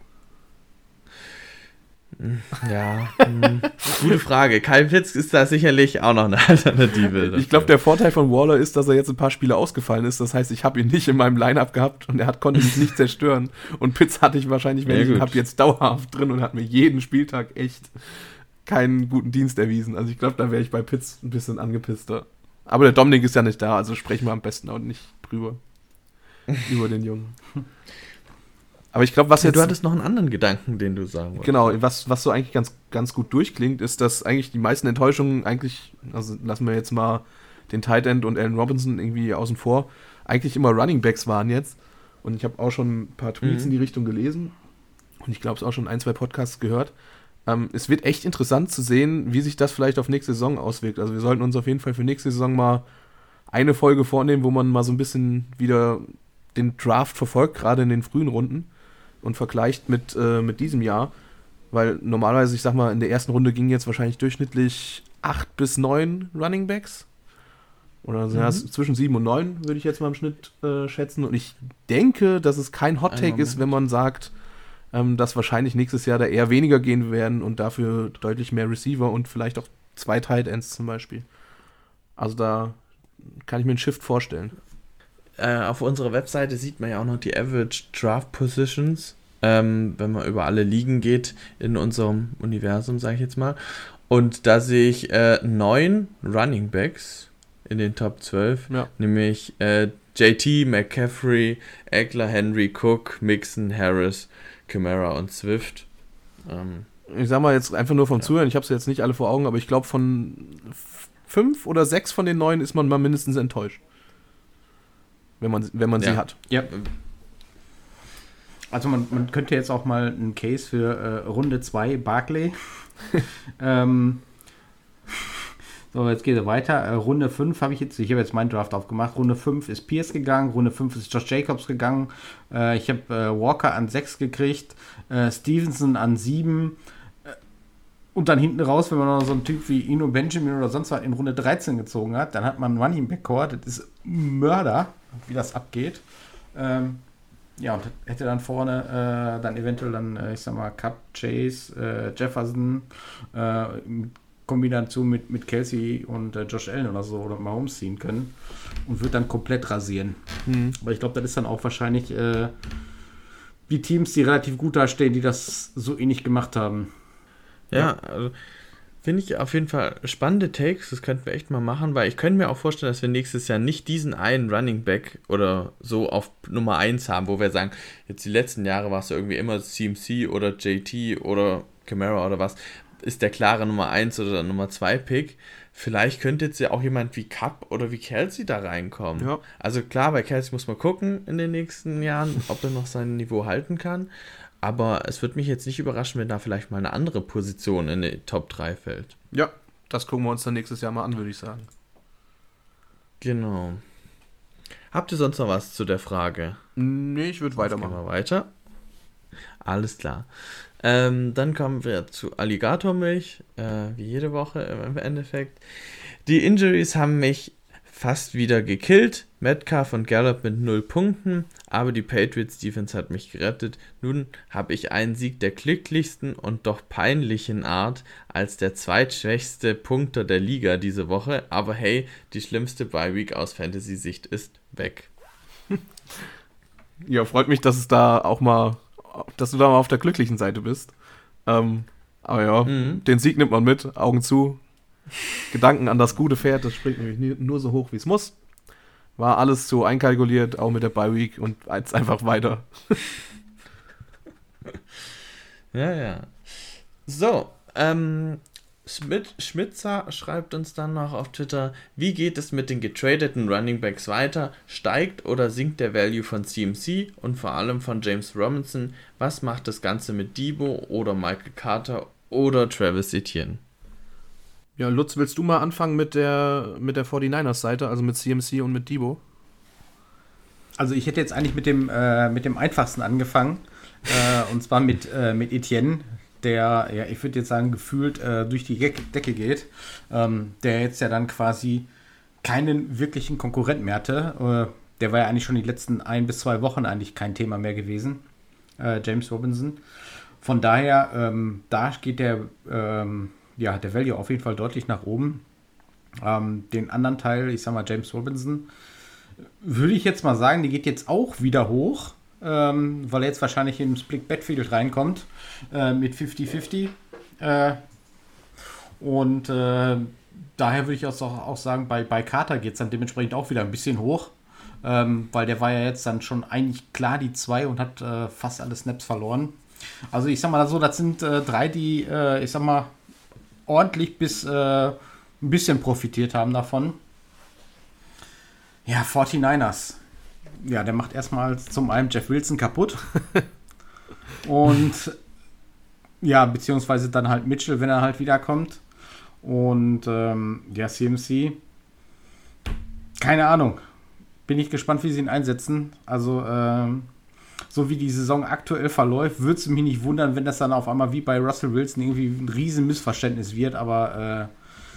Ja, gute Frage. Kyle Pitts ist da sicherlich auch noch eine Alternative. Ich glaube, der Vorteil von Waller ist, dass er jetzt ein paar Spiele ausgefallen ist. Das heißt, ich habe ihn nicht in meinem Line-Up gehabt und konnte mich nicht zerstören. Und Pitts hatte ich wahrscheinlich, wenn ich ihn habe, jetzt dauerhaft drin und hat mir jeden Spieltag echt keinen guten Dienst erwiesen. Also ich glaube, da wäre ich bei Pitts ein bisschen angepisster. Aber der Dominik ist ja nicht da, also sprechen wir am besten auch nicht drüber. Über den Jungen. Aber ich glaube, was jetzt... Du hattest noch einen anderen Gedanken, den du sagen wolltest. Genau, was so eigentlich ganz, ganz gut durchklingt, ist, dass eigentlich die meisten Enttäuschungen eigentlich, also lassen wir jetzt mal den Tight End und Allen Robinson irgendwie außen vor, eigentlich immer Running Backs waren jetzt. Und ich habe auch schon ein paar Tweets in die Richtung gelesen und ich glaube, es auch schon 1, 2 Podcasts gehört. Es wird echt interessant zu sehen, wie sich das vielleicht auf nächste Saison auswirkt. Also wir sollten uns auf jeden Fall für nächste Saison mal eine Folge vornehmen, wo man mal so ein bisschen wieder den Draft verfolgt, gerade in den frühen Runden. Und vergleicht mit diesem Jahr, weil normalerweise, ich sag mal, in der ersten Runde gingen jetzt wahrscheinlich durchschnittlich 8 bis 9 Running Backs. Oder zwischen 7 und 9 würde ich jetzt mal im Schnitt schätzen. Und ich denke, dass es kein Hot Take ist, wenn man sagt, dass wahrscheinlich nächstes Jahr da eher weniger gehen werden und dafür deutlich mehr Receiver und vielleicht auch 2 Tight Ends zum Beispiel. Also da kann ich mir einen Shift vorstellen. Auf unserer Webseite sieht man ja auch noch die Average Draft Positions, wenn man über alle Ligen geht in unserem Universum, sage ich jetzt mal. Und da sehe ich 9 Running Backs in den Top 12, nämlich JT, McCaffrey, Eckler, Henry, Cook, Mixon, Harris, Kamara und Swift. Ich sag mal jetzt einfach nur vom Zuhören, ich habe sie jetzt nicht alle vor Augen, aber ich glaube von 5 oder 6 von den 9 ist man mal mindestens enttäuscht. Wenn man sie hat. Ja. Also man könnte jetzt auch mal einen Case für Runde 2 Barkley. So, jetzt geht es weiter. Runde 5 habe ich jetzt meinen Draft aufgemacht. Runde 5 ist Pierce gegangen, Runde 5 ist Josh Jacobs gegangen. Ich habe Walker an 6 gekriegt, Stevenson an 7. Und dann hinten raus, wenn man noch so einen Typ wie Eno Benjamin oder sonst was in Runde 13 gezogen hat, dann hat man einen Running Back Core, das ist Mörder, wie das abgeht. Und hätte dann vorne dann eventuell dann, ich sag mal, Cup, Chase, Jefferson, in Kombination mit Kelsey und Josh Allen oder so, oder Mahomes ziehen können und wird dann komplett rasieren. Aber ich glaube, das ist dann auch wahrscheinlich die Teams, die relativ gut dastehen, die das so ähnlich gemacht haben. Ja, also finde ich auf jeden Fall spannende Takes, das könnten wir echt mal machen, weil ich könnte mir auch vorstellen, dass wir nächstes Jahr nicht diesen einen Running Back oder so auf Nummer 1 haben, wo wir sagen, jetzt die letzten Jahre war es irgendwie immer CMC oder JT oder Kamara oder was, ist der klare Nummer 1 oder Nummer 2 Pick. Vielleicht könnte jetzt ja auch jemand wie Cup oder wie Kelsey da reinkommen. Ja. Also klar, bei Kelsey muss man gucken in den nächsten Jahren, ob er noch sein Niveau halten kann. Aber es würde mich jetzt nicht überraschen, wenn da vielleicht mal eine andere Position in die Top 3 fällt. Ja, das gucken wir uns dann nächstes Jahr mal an, würde ich sagen. Genau. Habt ihr sonst noch was zu der Frage? Nee, ich würde weitermachen. Gehen wir weiter. Alles klar. Dann kommen wir zu Alligatormilch, wie jede Woche im Endeffekt. Die Injuries haben mich fast wieder gekillt. Metcalf und Gallup mit 0 Punkten, aber die Patriots Defense hat mich gerettet. Nun habe ich einen Sieg der glücklichsten und doch peinlichen Art als der zweitschwächste Punkter der Liga diese Woche, aber hey, die schlimmste Bye-Week aus Fantasy-Sicht ist weg. Ja, freut mich, dass du da mal auf der glücklichen Seite bist. Aber ja, den Sieg nimmt man mit, Augen zu. Gedanken an das gute Pferd, das springt nämlich nur so hoch, wie es muss. War alles so einkalkuliert, auch mit der Bye-Week und jetzt einfach weiter. Ja. So, Schmitzer schreibt uns dann noch auf Twitter, wie geht es mit den getradeten Running Backs weiter? Steigt oder sinkt der Value von CMC und vor allem von James Robinson? Was macht das Ganze mit Debo oder Michael Carter oder Travis Etienne? Ja, Lutz, willst du mal anfangen mit der 49ers-Seite, also mit CMC und mit Debo? Also ich hätte jetzt eigentlich mit dem einfachsten angefangen, und zwar mit Etienne, der, ja, ich würde jetzt sagen, gefühlt durch die Decke geht, der jetzt ja dann quasi keinen wirklichen Konkurrent mehr hatte. Der war ja eigentlich schon die letzten 1 bis 2 Wochen eigentlich kein Thema mehr gewesen, James Robinson. Von daher, da geht der Value auf jeden Fall deutlich nach oben. Den anderen Teil, ich sag mal James Robinson, würde ich jetzt mal sagen, die geht jetzt auch wieder hoch, weil er jetzt wahrscheinlich in Split Backfield reinkommt mit 50-50. Daher würde ich auch sagen, bei Carter geht es dann dementsprechend auch wieder ein bisschen hoch, weil der war ja jetzt dann schon eigentlich klar die 2 und hat fast alle Snaps verloren. Also ich sag mal so, das sind 3, die ich sag mal ordentlich bis ein bisschen profitiert haben davon. Ja, 49ers. Ja, der macht erstmal zum einen Jeff Wilson kaputt. Und ja, beziehungsweise dann halt Mitchell, wenn er halt wiederkommt. Und CMC. Keine Ahnung. Bin ich gespannt, wie sie ihn einsetzen. Also, so wie die Saison aktuell verläuft, würde es mich nicht wundern, wenn das dann auf einmal wie bei Russell Wilson irgendwie ein riesen Missverständnis wird, aber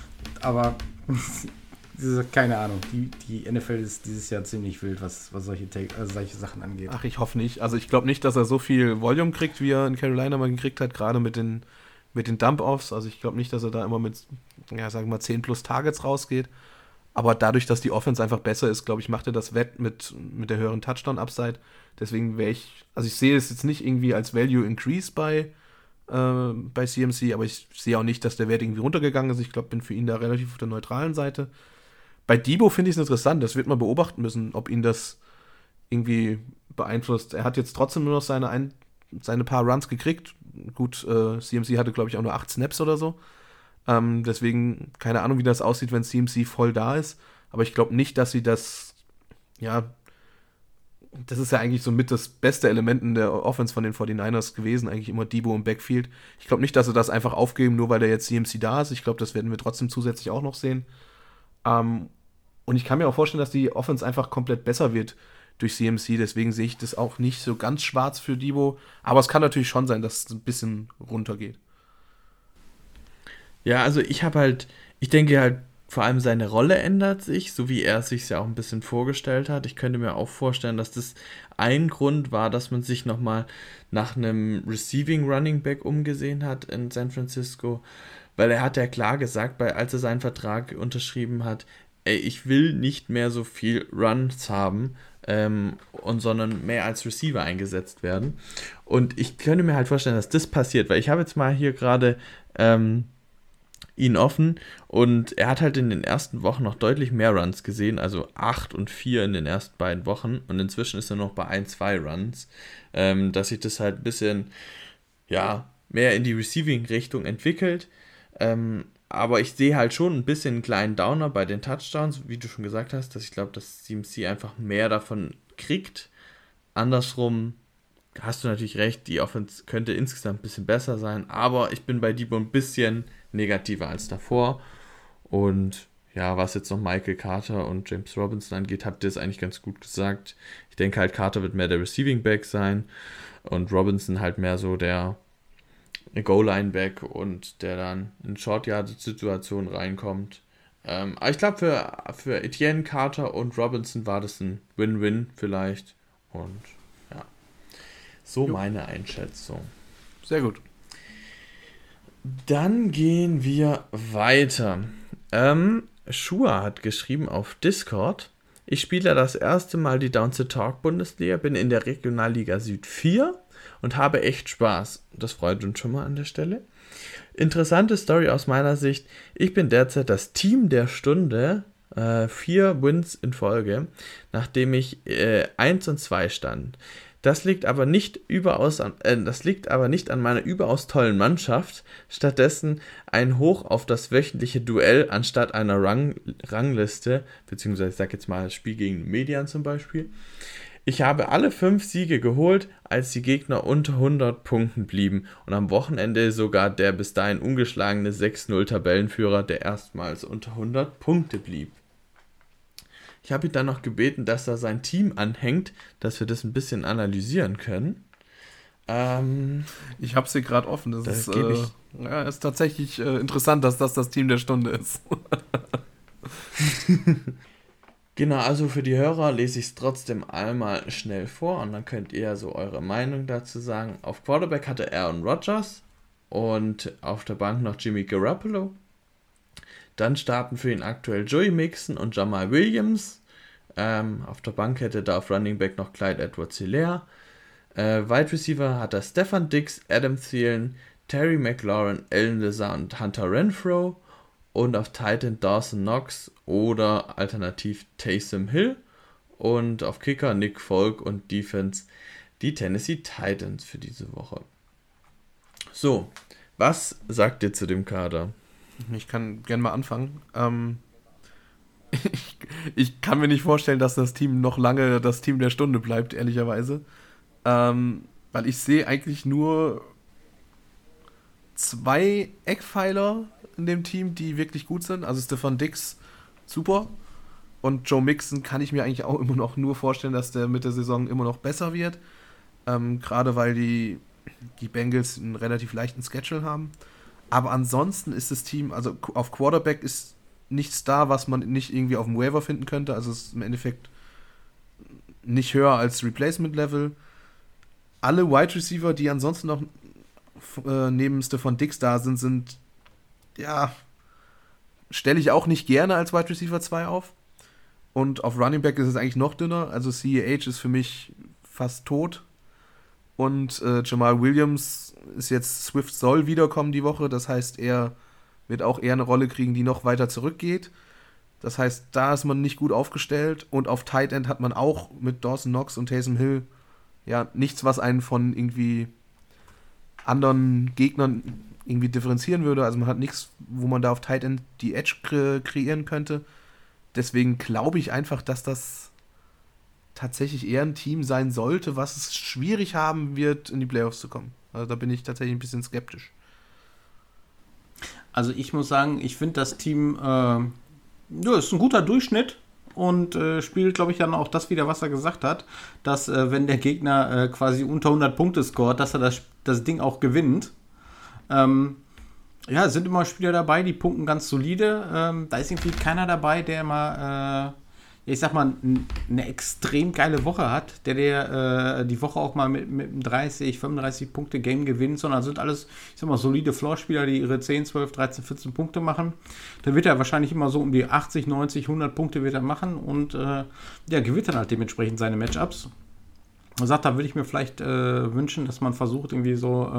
keine Ahnung, die NFL ist dieses Jahr ziemlich wild, was solche Sachen angeht. Ach, ich hoffe nicht. Also ich glaube nicht, dass er so viel Volume kriegt, wie er in Carolina mal gekriegt hat, gerade mit den Dump-Offs. Also ich glaube nicht, dass er da immer mit, ja, sagen wir mal 10 plus Targets rausgeht. Aber dadurch, dass die Offense einfach besser ist, glaube ich, macht er das wett mit der höheren Touchdown-Upside. Deswegen ich sehe es jetzt nicht irgendwie als Value Increase bei CMC, aber ich sehe auch nicht, dass der Wert irgendwie runtergegangen ist. Ich glaube, bin für ihn da relativ auf der neutralen Seite. Bei Debo finde ich es interessant, das wird man beobachten müssen, ob ihn das irgendwie beeinflusst. Er hat jetzt trotzdem nur noch seine paar Runs gekriegt. Gut, CMC hatte, glaube ich, auch nur 8 Snaps oder so. Deswegen, keine Ahnung, wie das aussieht, wenn CMC voll da ist. Aber ich glaube nicht, dass sie das ist ja eigentlich so mit das beste Element in der Offense von den 49ers gewesen, eigentlich immer Debo im Backfield. Ich glaube nicht, dass sie das einfach aufgeben, nur weil der jetzt CMC da ist. Ich glaube, das werden wir trotzdem zusätzlich auch noch sehen. Und ich kann mir auch vorstellen, dass die Offense einfach komplett besser wird durch CMC. Deswegen sehe ich das auch nicht so ganz schwarz für Debo. Aber es kann natürlich schon sein, dass es ein bisschen runtergeht. Ja, also ich denke halt, vor allem seine Rolle ändert sich, so wie er es sich ja auch ein bisschen vorgestellt hat. Ich könnte mir auch vorstellen, dass das ein Grund war, dass man sich nochmal nach einem Receiving Running Back umgesehen hat in San Francisco, weil er hat ja klar gesagt, als er seinen Vertrag unterschrieben hat, ich will nicht mehr so viel Runs haben, sondern mehr als Receiver eingesetzt werden. Und ich könnte mir halt vorstellen, dass das passiert, weil ich habe jetzt mal hier gerade ihn offen und er hat halt in den ersten Wochen noch deutlich mehr Runs gesehen, also 8 und 4 in den ersten beiden Wochen und inzwischen ist er noch bei 1-2 Runs, dass sich das halt ein bisschen mehr in die Receiving-Richtung entwickelt, aber ich sehe halt schon ein bisschen einen kleinen Downer bei den Touchdowns, wie du schon gesagt hast, dass ich glaube, dass CMC einfach mehr davon kriegt. Andersrum hast du natürlich recht, die Offense könnte insgesamt ein bisschen besser sein, aber ich bin bei Debo ein bisschen negativer als davor und ja, was jetzt noch Michael Carter und James Robinson angeht, habt ihr es eigentlich ganz gut gesagt. Ich denke halt, Carter wird mehr der Receiving Back sein und Robinson halt mehr so der Goal-Line-Back und der dann in Short-Yard-Situationen reinkommt. Aber ich glaube, für Etienne, Carter und Robinson war das ein Win-Win vielleicht. Und ja, so meine Einschätzung. Sehr gut. Dann gehen wir weiter. Shua hat geschrieben auf Discord: Ich spiele das erste Mal die Down to Talk Bundesliga, bin in der Regionalliga Süd 4 und habe echt Spaß. Das freut uns schon mal an der Stelle. Interessante Story aus meiner Sicht: Ich bin derzeit das Team der Stunde, 4 Wins in Folge, nachdem ich 1 und 2 stand. Das liegt aber nicht an meiner überaus tollen Mannschaft, stattdessen ein Hoch auf das wöchentliche Duell anstatt einer Rangliste, beziehungsweise ich sag jetzt mal das Spiel gegen Median zum Beispiel. Ich habe alle 5 Siege geholt, als die Gegner unter 100 Punkten blieben und am Wochenende sogar der bis dahin ungeschlagene 6-0 Tabellenführer, der erstmals unter 100 Punkte blieb. Ich habe ihn dann noch gebeten, dass er sein Team anhängt, dass wir das ein bisschen analysieren können. Ich habe sie gerade offen. Das ist tatsächlich interessant, dass das Team der Stunde ist. Genau, also für die Hörer lese ich es trotzdem einmal schnell vor und dann könnt ihr so eure Meinung dazu sagen. Auf Quarterback hatte Aaron Rodgers und auf der Bank noch Jimmy Garoppolo. Dann starten für ihn aktuell Joey Mixon und Jamal Williams. Auf der Bank hätte da auf Running Back noch Clyde Edwards-Helaire. Wide Receiver hat er Stefan Diggs, Adam Thielen, Terry McLaurin, Allen Lazard und Hunter Renfrow. Und auf Tight End Dawson Knox oder alternativ Taysom Hill. Und auf Kicker Nick Folk und Defense die Tennessee Titans für diese Woche. So, was sagt ihr zu dem Kader? Ich kann gerne mal anfangen. Ich kann mir nicht vorstellen, dass das Team noch lange das Team der Stunde bleibt, ehrlicherweise. Weil ich sehe eigentlich nur 2 Eckpfeiler in dem Team, die wirklich gut sind. Also Stefan Diggs, super. Und Joe Mixon kann ich mir eigentlich auch immer noch nur vorstellen, dass der mit der Saison immer noch besser wird. Gerade weil die Bengals einen relativ leichten Schedule haben. Aber ansonsten ist das Team, also auf Quarterback ist nichts da, was man nicht irgendwie auf dem Waiver finden könnte. Also es ist im Endeffekt nicht höher als Replacement-Level. Alle Wide Receiver, die ansonsten noch neben Stefan Diggs da sind, ja, stelle ich auch nicht gerne als Wide Receiver 2 auf. Und auf Running Back ist es eigentlich noch dünner. Also CEH ist für mich fast tot. Und Jamal Williams ist jetzt, Swift soll wiederkommen die Woche. Das heißt, er wird auch eher eine Rolle kriegen, die noch weiter zurückgeht. Das heißt, da ist man nicht gut aufgestellt. Und auf Tight End hat man auch mit Dawson Knox und Taysom Hill ja nichts, was einen von irgendwie anderen Gegnern irgendwie differenzieren würde. Also man hat nichts, wo man da auf Tight End die Edge kreieren könnte. Deswegen glaube ich einfach, dass das tatsächlich eher ein Team sein sollte, was es schwierig haben wird, in die Playoffs zu kommen. Also da bin ich tatsächlich ein bisschen skeptisch. Also ich muss sagen, ich finde das Team ist ein guter Durchschnitt und spielt, glaube ich, dann auch das wieder, was er gesagt hat, dass wenn der Gegner quasi unter 100 Punkte scoret, dass er das Ding auch gewinnt. Ja, es sind immer Spieler dabei, die punkten ganz solide. Da ist irgendwie keiner dabei, der mal, ich sag mal, eine extrem geile Woche hat, der die Woche auch mal mit einem 30, 35 Punkte Game gewinnt, sondern sind alles, ich sag mal, solide Floor-Spieler, die ihre 10, 12, 13, 14 Punkte machen. Dann wird er wahrscheinlich immer so um die 80, 90, 100 Punkte wird er machen und gewinnt dann halt dementsprechend seine Matchups. Er sagt, da würde ich mir vielleicht wünschen, dass man versucht, irgendwie so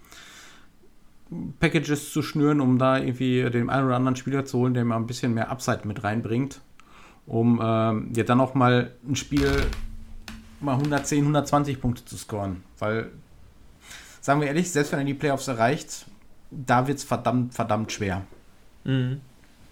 Packages zu schnüren, um da irgendwie den einen oder anderen Spieler zu holen, der mal ein bisschen mehr Upside mit reinbringt, um dann auch mal ein Spiel mal 110, 120 Punkte zu scoren. Weil, sagen wir ehrlich, selbst wenn er die Playoffs erreicht, da wird es verdammt, verdammt schwer. Mhm.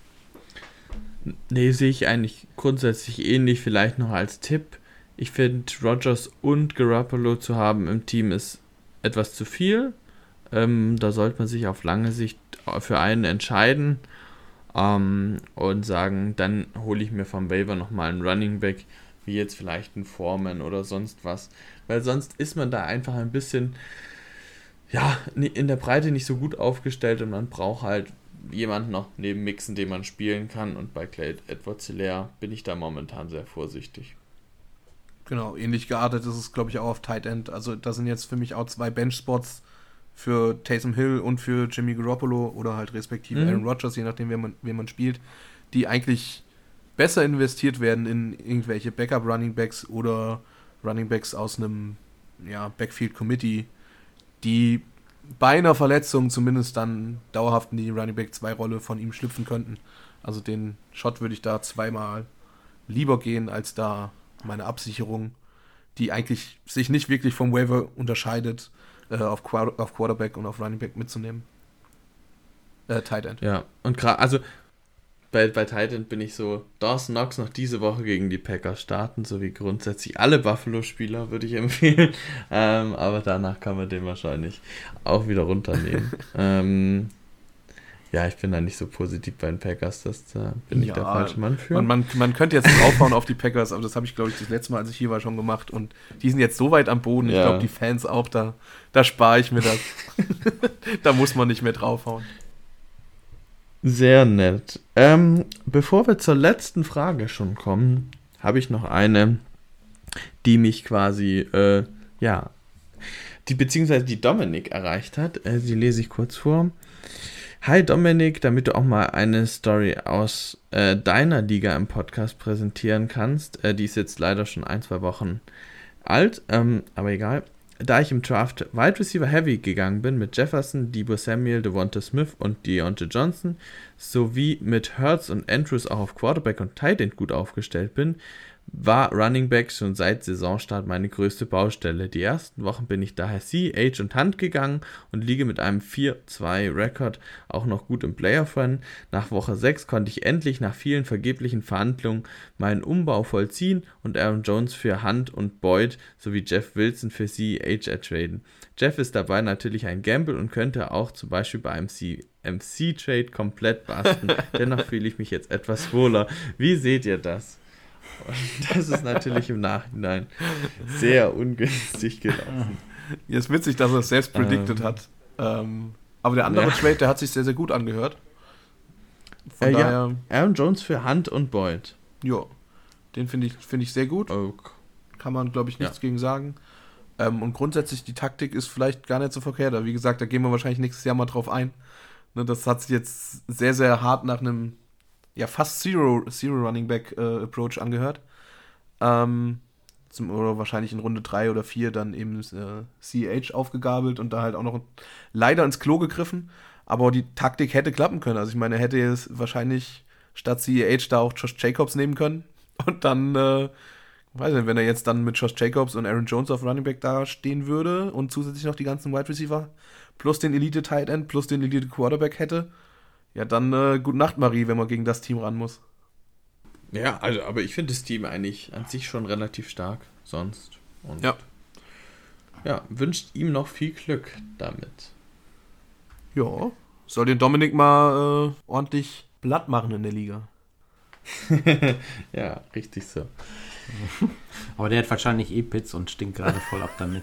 Nee, sehe ich eigentlich grundsätzlich ähnlich, vielleicht noch als Tipp. Ich finde, Rodgers und Garoppolo zu haben im Team ist etwas zu viel. Da sollte man sich auf lange Sicht für einen entscheiden. und sagen, dann hole ich mir vom Waiver nochmal einen Running Back, wie jetzt vielleicht einen Foreman oder sonst was. Weil sonst ist man da einfach ein bisschen, ja, in der Breite nicht so gut aufgestellt und man braucht halt jemanden noch neben Mixon, den man spielen kann, und bei Clyde Edwards-Helaire bin ich da momentan sehr vorsichtig. Genau, ähnlich geartet ist es, glaube ich, auch auf Tight End. Also da sind jetzt für mich auch 2 Bench-Spots für Taysom Hill und für Jimmy Garoppolo oder halt respektive Aaron Rodgers, je nachdem, wen man spielt, die eigentlich besser investiert werden in irgendwelche Backup-Runningbacks oder Runningbacks aus einem Backfield-Committee, die bei einer Verletzung zumindest dann dauerhaft in die Running Back 2-Rolle von ihm schlüpfen könnten. Also den Shot würde ich da 2-mal lieber gehen, als da meine Absicherung, die eigentlich sich nicht wirklich vom Waiver unterscheidet, auf Quarterback und auf Running Back mitzunehmen. Tight End. Ja, und gerade, also bei Tight End bin ich so, Dawson Knox noch diese Woche gegen die Packers starten, so wie grundsätzlich alle Buffalo-Spieler, würde ich empfehlen. Aber danach kann man den wahrscheinlich auch wieder runternehmen. Ja, ich bin da nicht so positiv bei den Packers, das bin ich der falsche Mann für. Man könnte jetzt draufhauen auf die Packers, aber das habe ich, glaube ich, das letzte Mal, als ich hier war, schon gemacht. Und die sind jetzt so weit am Boden, ich glaube, die Fans auch, da spare ich mir das. Da muss man nicht mehr draufhauen. Sehr nett. Bevor wir zur letzten Frage schon kommen, habe ich noch eine, die mich quasi, beziehungsweise die Dominik erreicht hat. Die lese ich kurz vor. Hi Dominik, damit du auch mal eine Story aus deiner Liga im Podcast präsentieren kannst. Die ist jetzt leider schon 1-2 Wochen alt, aber egal. Da ich im Draft Wide Receiver Heavy gegangen bin mit Jefferson, Deebo Samuel, Devonta Smith und Deontay Johnson, sowie mit Hurts und Andrews auch auf Quarterback und Tight End gut aufgestellt bin, war Running Back schon seit Saisonstart meine größte Baustelle. Die ersten Wochen bin ich daher CH und Hunt gegangen und liege mit einem 4-2-Rekord auch noch gut im Playoff-Run. Nach Woche 6 konnte ich endlich nach vielen vergeblichen Verhandlungen meinen Umbau vollziehen und Aaron Jones für Hunt und Boyd sowie Jeff Wilson für CH ertraden. Jeff ist dabei natürlich ein Gamble und könnte auch zum Beispiel bei einem CMC-Trade komplett basten. Dennoch fühle ich mich jetzt etwas wohler. Wie seht ihr das? Und das ist natürlich im Nachhinein sehr ungünstig gelaufen. Ja, ist witzig, dass er es selbst predicted hat. Aber der andere Trade, der hat sich sehr, sehr gut angehört. Von daher, Aaron Jones für Hunt und Boyd. Ja, den finde ich sehr gut. Okay. Kann man, glaube ich, nichts gegen sagen. Und grundsätzlich, die Taktik ist vielleicht gar nicht so verkehrt. Aber wie gesagt, da gehen wir wahrscheinlich nächstes Jahr mal drauf ein. Ne, das hat sich jetzt sehr, sehr hart nach einem fast Zero Running Back Approach angehört. Oder wahrscheinlich in Runde 3 oder 4 dann eben CH aufgegabelt und da halt auch noch leider ins Klo gegriffen. Aber die Taktik hätte klappen können. Also ich meine, er hätte jetzt wahrscheinlich statt CH da auch Josh Jacobs nehmen können. Und dann, weiß nicht, wenn er jetzt dann mit Josh Jacobs und Aaron Jones auf Running Back da stehen würde und zusätzlich noch die ganzen Wide Receiver plus den Elite Tight End plus den Elite Quarterback hätte, ja, dann gute Nacht, Marie, wenn man gegen das Team ran muss. Ja, also, aber ich finde das Team eigentlich an sich schon relativ stark sonst. Und wünscht ihm noch viel Glück damit. Ja, soll den Dominik mal ordentlich Blatt machen in der Liga. Ja, richtig so. Aber der hat wahrscheinlich Pits und stinkt gerade voll ab damit.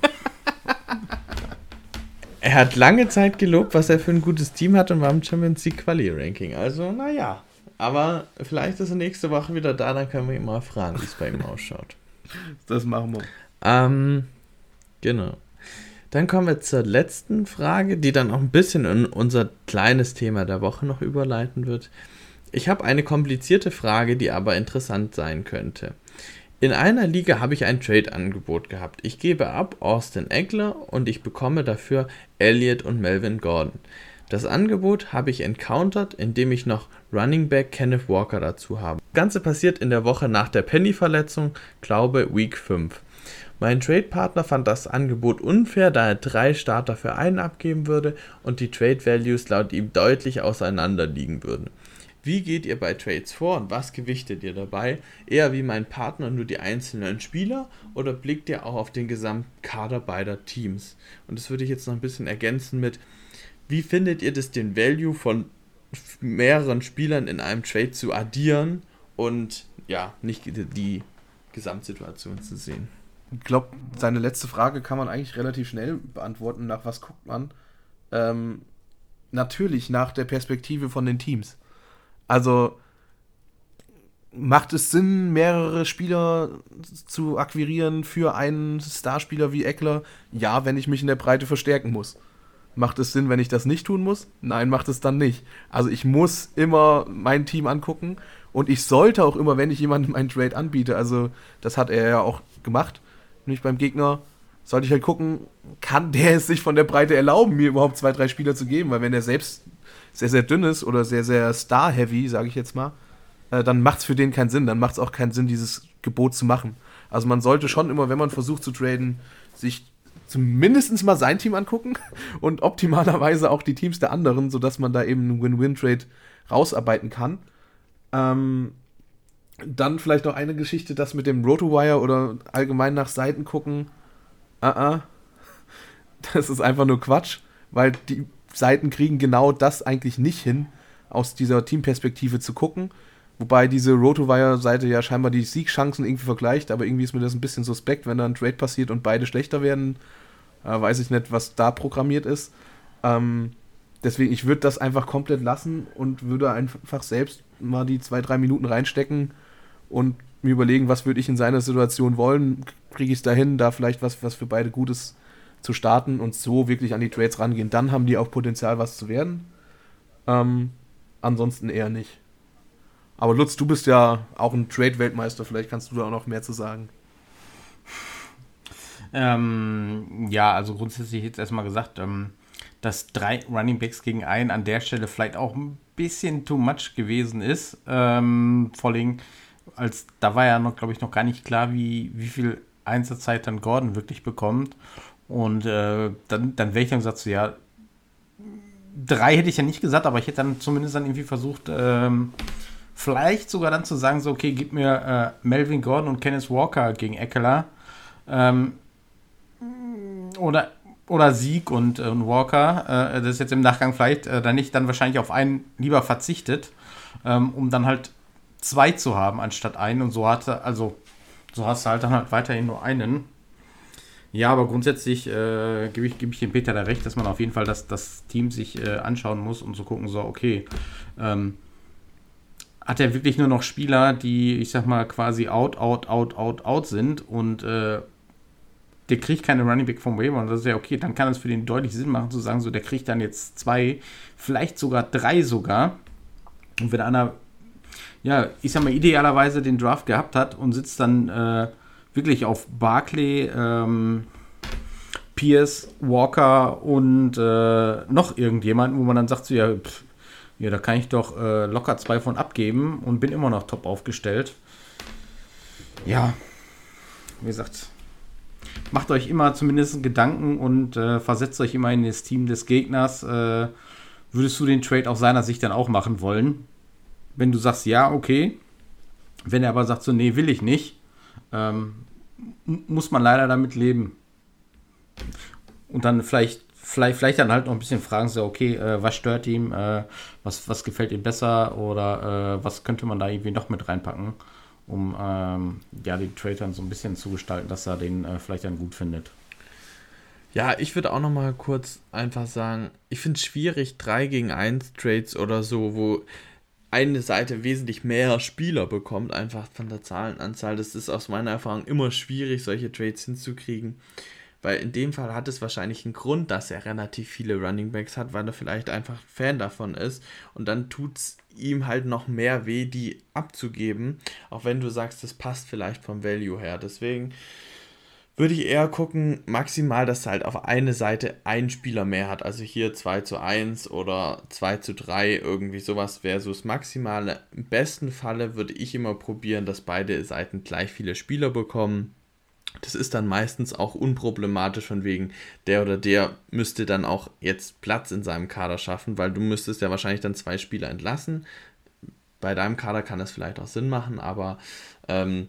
Er hat lange Zeit gelobt, was er für ein gutes Team hat und war im Champions League Quali-Ranking. Also, naja. Aber vielleicht ist er nächste Woche wieder da, dann können wir ihn mal fragen, wie es bei ihm ausschaut. Das machen wir. Genau. Dann kommen wir zur letzten Frage, die dann auch ein bisschen in unser kleines Thema der Woche noch überleiten wird. Ich habe eine komplizierte Frage, die aber interessant sein könnte. In einer Liga habe ich ein Trade-Angebot gehabt. Ich gebe ab Austin Eckler und ich bekomme dafür Elliott und Melvin Gordon. Das Angebot habe ich encountert, indem ich noch Running Back Kenneth Walker dazu habe. Das Ganze passiert in der Woche nach der Penny-Verletzung, glaube Week 5. Mein Trade-Partner fand das Angebot unfair, da er 3 Starter für einen abgeben würde und die Trade-Values laut ihm deutlich auseinander liegen würden. Wie geht ihr bei Trades vor und was gewichtet ihr dabei? Eher wie mein Partner nur die einzelnen Spieler oder blickt ihr auch auf den Gesamtkader beider Teams? Und das würde ich jetzt noch ein bisschen ergänzen mit, wie findet ihr das den Value von mehreren Spielern in einem Trade zu addieren und ja, nicht die Gesamtsituation zu sehen. Ich glaube, seine letzte Frage kann man eigentlich relativ schnell beantworten. Nach was guckt man? Natürlich nach der Perspektive von den Teams. Also macht es Sinn, mehrere Spieler zu akquirieren für einen Starspieler wie Eckler? Ja, wenn ich mich in der Breite verstärken muss. Macht es Sinn, wenn ich das nicht tun muss? Nein, macht es dann nicht. Also ich muss immer mein Team angucken und ich sollte auch immer, wenn ich jemandem einen Trade anbiete, also das hat er ja auch gemacht, nämlich beim Gegner, sollte ich halt gucken, kann der es sich von der Breite erlauben, mir überhaupt 2, 3 Spieler zu geben, weil wenn er selbst sehr, sehr dünn ist oder sehr, sehr star-heavy, sage ich jetzt mal, dann macht es für den keinen Sinn, dann macht es auch keinen Sinn, dieses Gebot zu machen. Also man sollte schon immer, wenn man versucht zu traden, sich zumindest mal sein Team angucken und optimalerweise auch die Teams der anderen, sodass man da eben einen Win-Win-Trade rausarbeiten kann. Dann vielleicht noch eine Geschichte, das mit dem RotoWire oder allgemein nach Seiten gucken. Das ist einfach nur Quatsch, weil die Seiten kriegen genau das eigentlich nicht hin, aus dieser Teamperspektive zu gucken. Wobei diese RotoWire-Seite ja scheinbar die Siegchancen irgendwie vergleicht, aber irgendwie ist mir das ein bisschen suspekt, wenn da ein Trade passiert und beide schlechter werden. Weiß ich nicht, was da programmiert ist. Deswegen, ich würde das einfach komplett lassen und würde einfach selbst mal die 2, 3 Minuten reinstecken und mir überlegen, was würde ich in seiner Situation wollen. Kriege ich es dahin, da vielleicht was für beide Gutes zu starten und so wirklich an die Trades rangehen. Dann haben die auch Potenzial, was zu werden. Ansonsten eher nicht. Aber Lutz, du bist ja auch ein Trade-Weltmeister, vielleicht kannst du da auch noch mehr zu sagen. Ja, also grundsätzlich jetzt erstmal gesagt, dass 3 Running Backs gegen einen an der Stelle vielleicht auch ein bisschen too much gewesen ist. Vor allem, da war ja noch, glaube ich, noch gar nicht klar, wie viel Einsatzzeit dann Gordon wirklich bekommt. Und dann wäre ich dann gesagt, so, ja, 3 hätte ich ja nicht gesagt, aber ich hätte dann zumindest dann irgendwie versucht, vielleicht sogar dann zu sagen, so, okay, gib mir Melvin Gordon und Kenneth Walker gegen Eckler. Oder Sieg und Walker, das ist jetzt im Nachgang vielleicht dann wahrscheinlich auf einen lieber verzichtet, um dann halt 2 zu haben anstatt einen und so hast du halt dann halt weiterhin nur einen. Ja, aber grundsätzlich gebe ich dem Peter da recht, dass man auf jeden Fall das Team sich anschauen muss und so gucken, so, okay, hat er wirklich nur noch Spieler, die, ich sag mal, quasi out sind und der kriegt keine Running Back vom Waiver und das ist ja okay, dann kann es für den deutlich Sinn machen zu sagen, so der kriegt dann jetzt 2, vielleicht sogar 3 sogar. Und wenn einer, ja, ich sag mal, idealerweise den Draft gehabt hat und sitzt dann wirklich auf Barkley, Pierce, Walker und noch irgendjemanden, wo man dann sagt, so, ja, da kann ich doch locker 2 von abgeben und bin immer noch top aufgestellt. Ja, wie gesagt, macht euch immer zumindest Gedanken und versetzt euch immer in das Team des Gegners. Würdest du den Trade aus seiner Sicht dann auch machen wollen? Wenn du sagst, ja, okay. Wenn er aber sagt, so, nee, will ich nicht, muss man leider damit leben. Und dann vielleicht dann halt noch ein bisschen fragen, so, okay, was stört ihm, was gefällt ihm besser oder was könnte man da irgendwie noch mit reinpacken, um den Trade dann so ein bisschen zu gestalten, dass er den vielleicht dann gut findet. Ja, ich würde auch noch mal kurz einfach sagen, ich finde es schwierig, 3 gegen 1 Trades oder so, wo eine Seite wesentlich mehr Spieler bekommt, einfach von der Zahlenanzahl. Das ist aus meiner Erfahrung immer schwierig, solche Trades hinzukriegen. Weil in dem Fall hat es wahrscheinlich einen Grund, dass er relativ viele Runningbacks hat, weil er vielleicht einfach Fan davon ist. Und dann tut es ihm halt noch mehr weh, die abzugeben. Auch wenn du sagst, das passt vielleicht vom Value her. Deswegen würde ich eher gucken, maximal, dass er halt auf eine Seite einen Spieler mehr hat. Also hier 2:1 oder 2:3, irgendwie sowas wäre so das Maximale. Im besten Falle würde ich immer probieren, dass beide Seiten gleich viele Spieler bekommen. Das ist dann meistens auch unproblematisch, von wegen der oder der müsste dann auch jetzt Platz in seinem Kader schaffen, weil du müsstest ja wahrscheinlich dann 2 Spieler entlassen. Bei deinem Kader kann das vielleicht auch Sinn machen, aber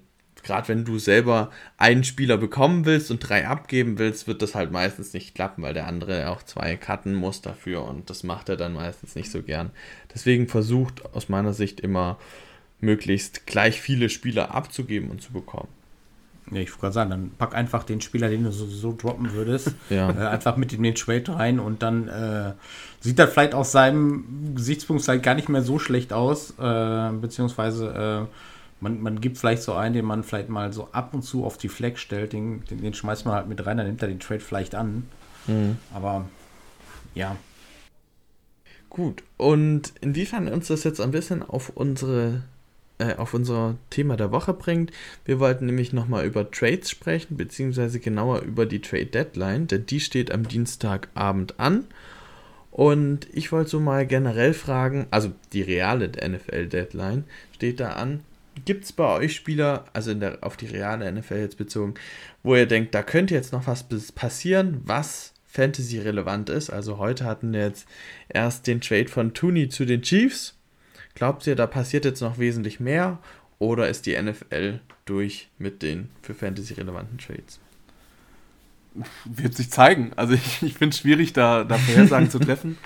gerade wenn du selber einen Spieler bekommen willst und 3 abgeben willst, wird das halt meistens nicht klappen, weil der andere auch 2 cutten muss dafür und das macht er dann meistens nicht so gern. Deswegen versucht aus meiner Sicht immer möglichst gleich viele Spieler abzugeben und zu bekommen. Ja, ich wollte gerade sagen, dann pack einfach den Spieler, den du so droppen würdest, einfach mit in den Trade rein und dann sieht das vielleicht aus seinem Gesichtspunkt vielleicht gar nicht mehr so schlecht aus, beziehungsweise man gibt vielleicht so einen, den man vielleicht mal so ab und zu auf die Flex stellt, den schmeißt man halt mit rein, dann nimmt er den Trade vielleicht an. Aber ja. Gut, und inwiefern uns das jetzt ein bisschen auf unser Thema der Woche bringt. Wir wollten nämlich nochmal über Trades sprechen, beziehungsweise genauer über die Trade Deadline, denn die steht am Dienstagabend an. Und ich wollte so mal generell fragen, also die reale NFL Deadline steht da an. Gibt es bei euch Spieler, also auf die reale NFL jetzt bezogen, wo ihr denkt, da könnte jetzt noch was passieren, was Fantasy relevant ist? Also heute hatten wir jetzt erst den Trade von Tooney zu den Chiefs. Glaubt ihr, da passiert jetzt noch wesentlich mehr oder ist die NFL durch mit den für Fantasy relevanten Trades? Wird sich zeigen. Also ich finde es schwierig, da Vorhersagen zu treffen.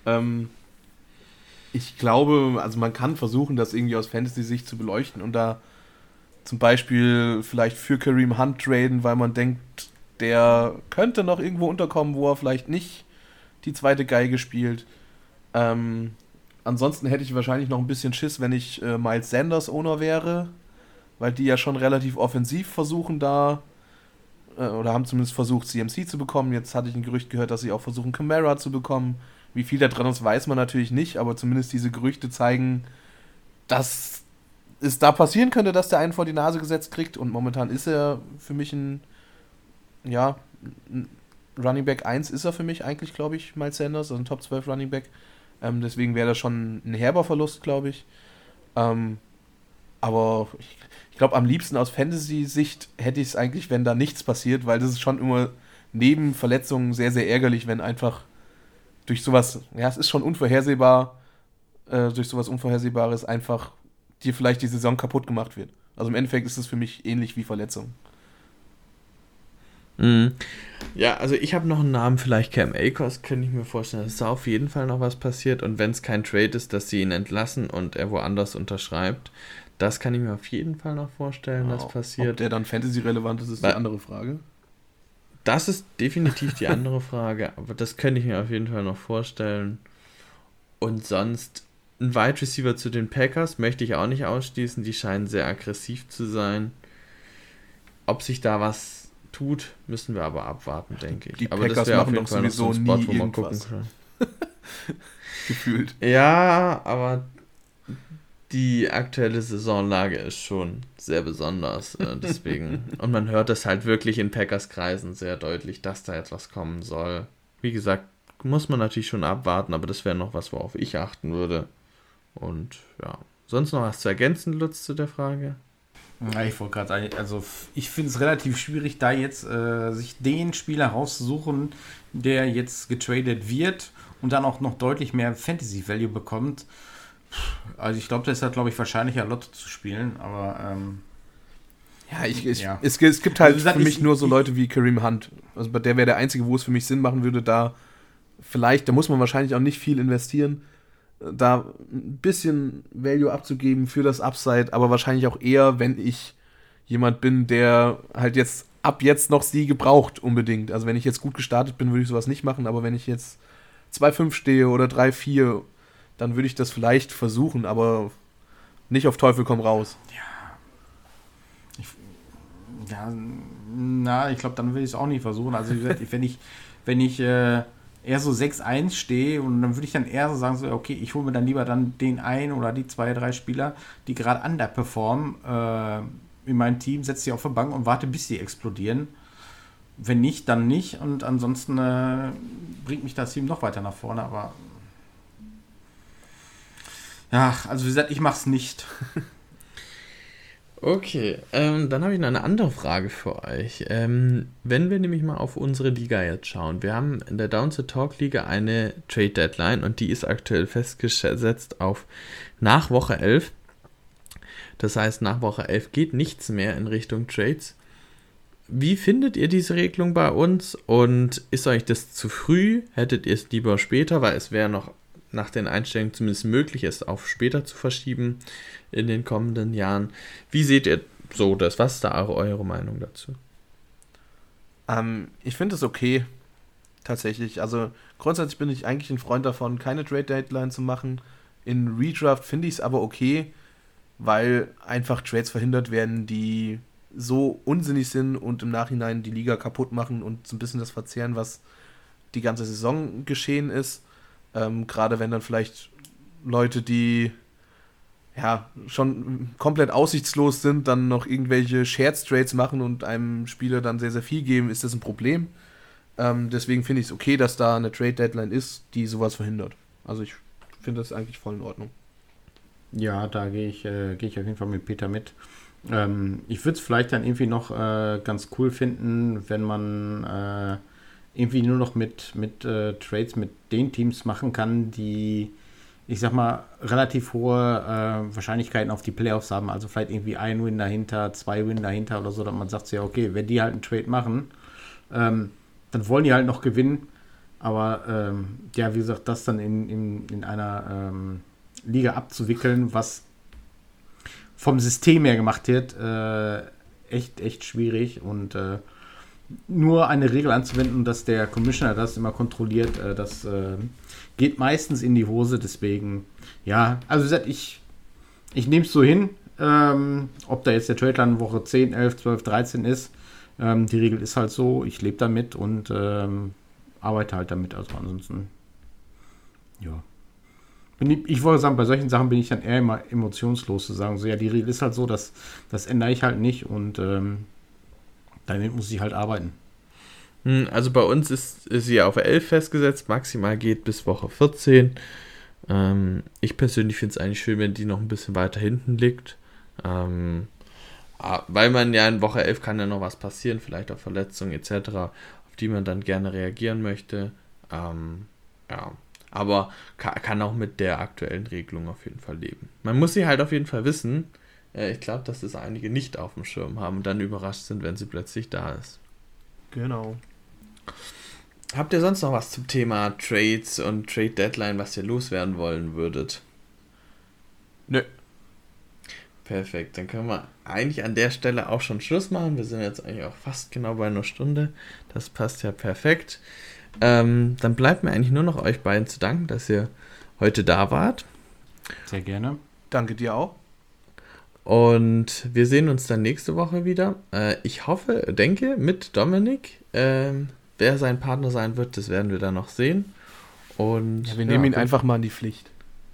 Ich glaube, also man kann versuchen, das irgendwie aus Fantasy-Sicht zu beleuchten und da zum Beispiel vielleicht für Kareem Hunt traden, weil man denkt, der könnte noch irgendwo unterkommen, wo er vielleicht nicht die zweite Geige spielt. Ansonsten hätte ich wahrscheinlich noch ein bisschen Schiss, wenn ich Miles Sanders Owner wäre, weil die ja schon relativ offensiv versuchen da, oder haben zumindest versucht, CMC zu bekommen. Jetzt hatte ich ein Gerücht gehört, dass sie auch versuchen, Kamara zu bekommen. Wie viel da dran ist, weiß man natürlich nicht, aber zumindest diese Gerüchte zeigen, dass es da passieren könnte, dass der einen vor die Nase gesetzt kriegt und momentan ist er für mich ein Running Back 1 ist er für mich eigentlich, glaube ich, Miles Sanders, also ein Top 12 Running Back. Deswegen wäre das schon ein herber Verlust, glaube ich. Aber ich glaube, am liebsten aus Fantasy-Sicht hätte ich es eigentlich, wenn da nichts passiert, weil das ist schon immer neben Verletzungen sehr, sehr ärgerlich, wenn einfach durch sowas, ja, es ist schon unvorhersehbar, durch sowas Unvorhersehbares einfach dir vielleicht die Saison kaputt gemacht wird. Also im Endeffekt ist es für mich ähnlich wie Verletzung. Ja, also ich habe noch einen Namen, vielleicht Cam Akers, könnte ich mir vorstellen, dass da auf jeden Fall noch was passiert und wenn es kein Trade ist, dass sie ihn entlassen und er woanders unterschreibt, das kann ich mir auf jeden Fall noch vorstellen, dass passiert. Ob der dann Fantasy-relevant ist, ist die andere Frage. Das ist definitiv die andere Frage, aber das könnte ich mir auf jeden Fall noch vorstellen. Und sonst ein Wide Receiver zu den Packers möchte ich auch nicht ausschließen, die scheinen sehr aggressiv zu sein. Ob sich da was tut, müssen wir aber abwarten, denke ich. Die aber Packers das wäre auf machen jeden doch Fall noch so ein sowieso Spot, nie wo man irgendwas. gucken kann. Gefühlt. Ja, aber die aktuelle Saisonlage ist schon sehr besonders, deswegen. Und man hört es halt wirklich in Packers-Kreisen sehr deutlich, dass da etwas kommen soll. Wie gesagt, muss man natürlich schon abwarten, aber das wäre noch was, worauf ich achten würde. Und ja, sonst noch was zu ergänzen, Lutz, zu der Frage? Ja, ich wollte gerade sagen, also ich finde es relativ schwierig, da jetzt sich den Spieler rauszusuchen, der jetzt getradet wird und dann auch noch deutlich mehr Fantasy-Value bekommt. Also ich glaube, das ist halt, glaube ich, wahrscheinlicher Lotto zu spielen, aber Es gibt halt für mich nur so Leute wie Kareem Hunt. Also der wäre der einzige, wo es für mich Sinn machen würde, da muss man wahrscheinlich auch nicht viel investieren, da ein bisschen Value abzugeben für das Upside, aber wahrscheinlich auch eher, wenn ich jemand bin, der halt ab jetzt noch Siege braucht unbedingt. Also wenn ich jetzt gut gestartet bin, würde ich sowas nicht machen, aber wenn ich jetzt 2-5 stehe oder 3-4, dann würde ich das vielleicht versuchen, aber nicht auf Teufel komm raus. Ich glaube, dann will ich es auch nicht versuchen. Also wie gesagt, wenn ich eher so 6-1 stehe und dann würde ich dann eher so sagen, so, okay, ich hole mir dann lieber dann den einen oder die 2, 3 Spieler, die gerade underperformen in mein Team, setze sie auf der Bank und warte, bis sie explodieren. Wenn nicht, dann nicht und ansonsten bringt mich das Team noch weiter nach vorne, aber ja, also wie gesagt, ich mache es nicht. Okay, dann habe ich noch eine andere Frage für euch. Wenn wir nämlich mal auf unsere Liga jetzt schauen, wir haben in der Down to Talk Liga eine Trade Deadline und die ist aktuell festgesetzt auf nach Woche 11. Das heißt, nach Woche 11 geht nichts mehr in Richtung Trades. Wie findet ihr diese Regelung bei uns? Und ist euch das zu früh? Hättet ihr es lieber später? Weil es wäre noch nach den Einstellungen zumindest möglich, es auf später zu verschieben in den kommenden Jahren. Wie seht ihr so das? Was ist da eure Meinung dazu? Ich finde es okay, tatsächlich. Also grundsätzlich bin ich eigentlich ein Freund davon, keine Trade-Deadline zu machen. In Redraft finde ich es aber okay, weil einfach Trades verhindert werden, die so unsinnig sind und im Nachhinein die Liga kaputt machen und so ein bisschen das verzehren, was die ganze Saison geschehen ist. Gerade wenn dann vielleicht Leute, die ja schon komplett aussichtslos sind, dann noch irgendwelche Scherztrades machen und einem Spieler dann sehr, sehr viel geben, ist das ein Problem. Deswegen finde ich es okay, dass da eine Trade-Deadline ist, die sowas verhindert. Also ich finde das eigentlich voll in Ordnung. Ja, da gehe ich auf jeden Fall mit Peter mit. Ich würde es vielleicht dann irgendwie noch ganz cool finden, wenn man irgendwie nur noch mit Trades mit den Teams machen kann, die, ich sag mal, relativ hohe Wahrscheinlichkeiten auf die Playoffs haben. Also vielleicht irgendwie ein Win dahinter, 2 Win dahinter oder so, dass man sagt so, ja, okay, wenn die halt einen Trade machen, dann wollen die halt noch gewinnen. Aber ja, wie gesagt, das dann in einer Liga abzuwickeln, was vom System her gemacht wird, echt schwierig. Und nur eine Regel anzuwenden, dass der Commissioner das immer kontrolliert, das geht meistens in die Hose. Deswegen, ja, also wie gesagt, ich nehme es so hin, ob da jetzt der Trade dann Woche 10, 11, 12, 13 ist. Die Regel ist halt so, ich lebe damit und arbeite halt damit. Also ansonsten, ja. Ich wollte sagen, bei solchen Sachen bin ich dann eher immer emotionslos zu sagen, so ja, die Regel ist halt so, das ändere ich halt nicht und damit muss ich halt arbeiten. Also bei uns ist sie auf 11 festgesetzt, maximal geht bis Woche 14. Ich persönlich finde es eigentlich schön, wenn die noch ein bisschen weiter hinten liegt. Weil man ja in Woche 11 kann ja noch was passieren, vielleicht auch Verletzungen etc., auf die man dann gerne reagieren möchte. Ja, aber kann auch mit der aktuellen Regelung auf jeden Fall leben. Man muss sie halt auf jeden Fall wissen. Ich glaube, dass das einige nicht auf dem Schirm haben und dann überrascht sind, wenn sie plötzlich da ist. Genau. Habt ihr sonst noch was zum Thema Trades und Trade Deadline, was ihr loswerden wollen würdet? Nö. Perfekt, dann können wir eigentlich an der Stelle auch schon Schluss machen. Wir sind jetzt eigentlich auch fast genau bei einer Stunde. Das passt ja perfekt. Dann bleibt mir eigentlich nur noch euch beiden zu danken, dass ihr heute da wart. Sehr gerne. Danke dir auch. Und wir sehen uns dann nächste Woche wieder. Ich denke, mit Dominik. Wer sein Partner sein wird, das werden wir dann noch sehen. Und ja, wir nehmen ihn einfach mal in die Pflicht.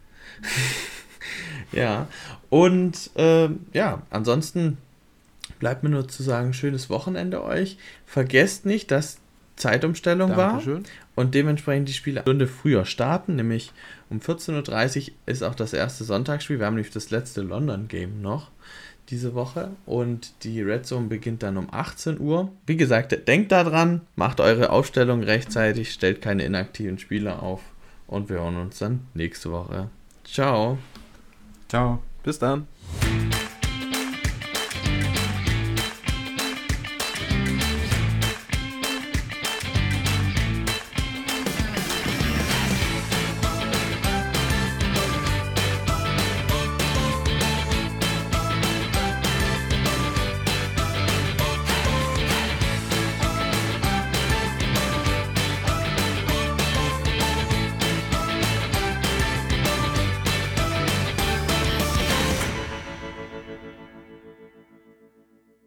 Ja, und ansonsten bleibt mir nur zu sagen, schönes Wochenende euch. Vergesst nicht, dass Zeitumstellung Dankeschön. war und dementsprechend die Spiele eine Stunde früher starten, nämlich um 14.30 Uhr ist auch das erste Sonntagsspiel. Wir haben nämlich das letzte London-Game noch diese Woche und die Red Zone beginnt dann um 18 Uhr. Wie gesagt, denkt daran, macht eure Aufstellung rechtzeitig, stellt keine inaktiven Spieler auf und wir hören uns dann nächste Woche. Ciao. Ciao. Bis dann.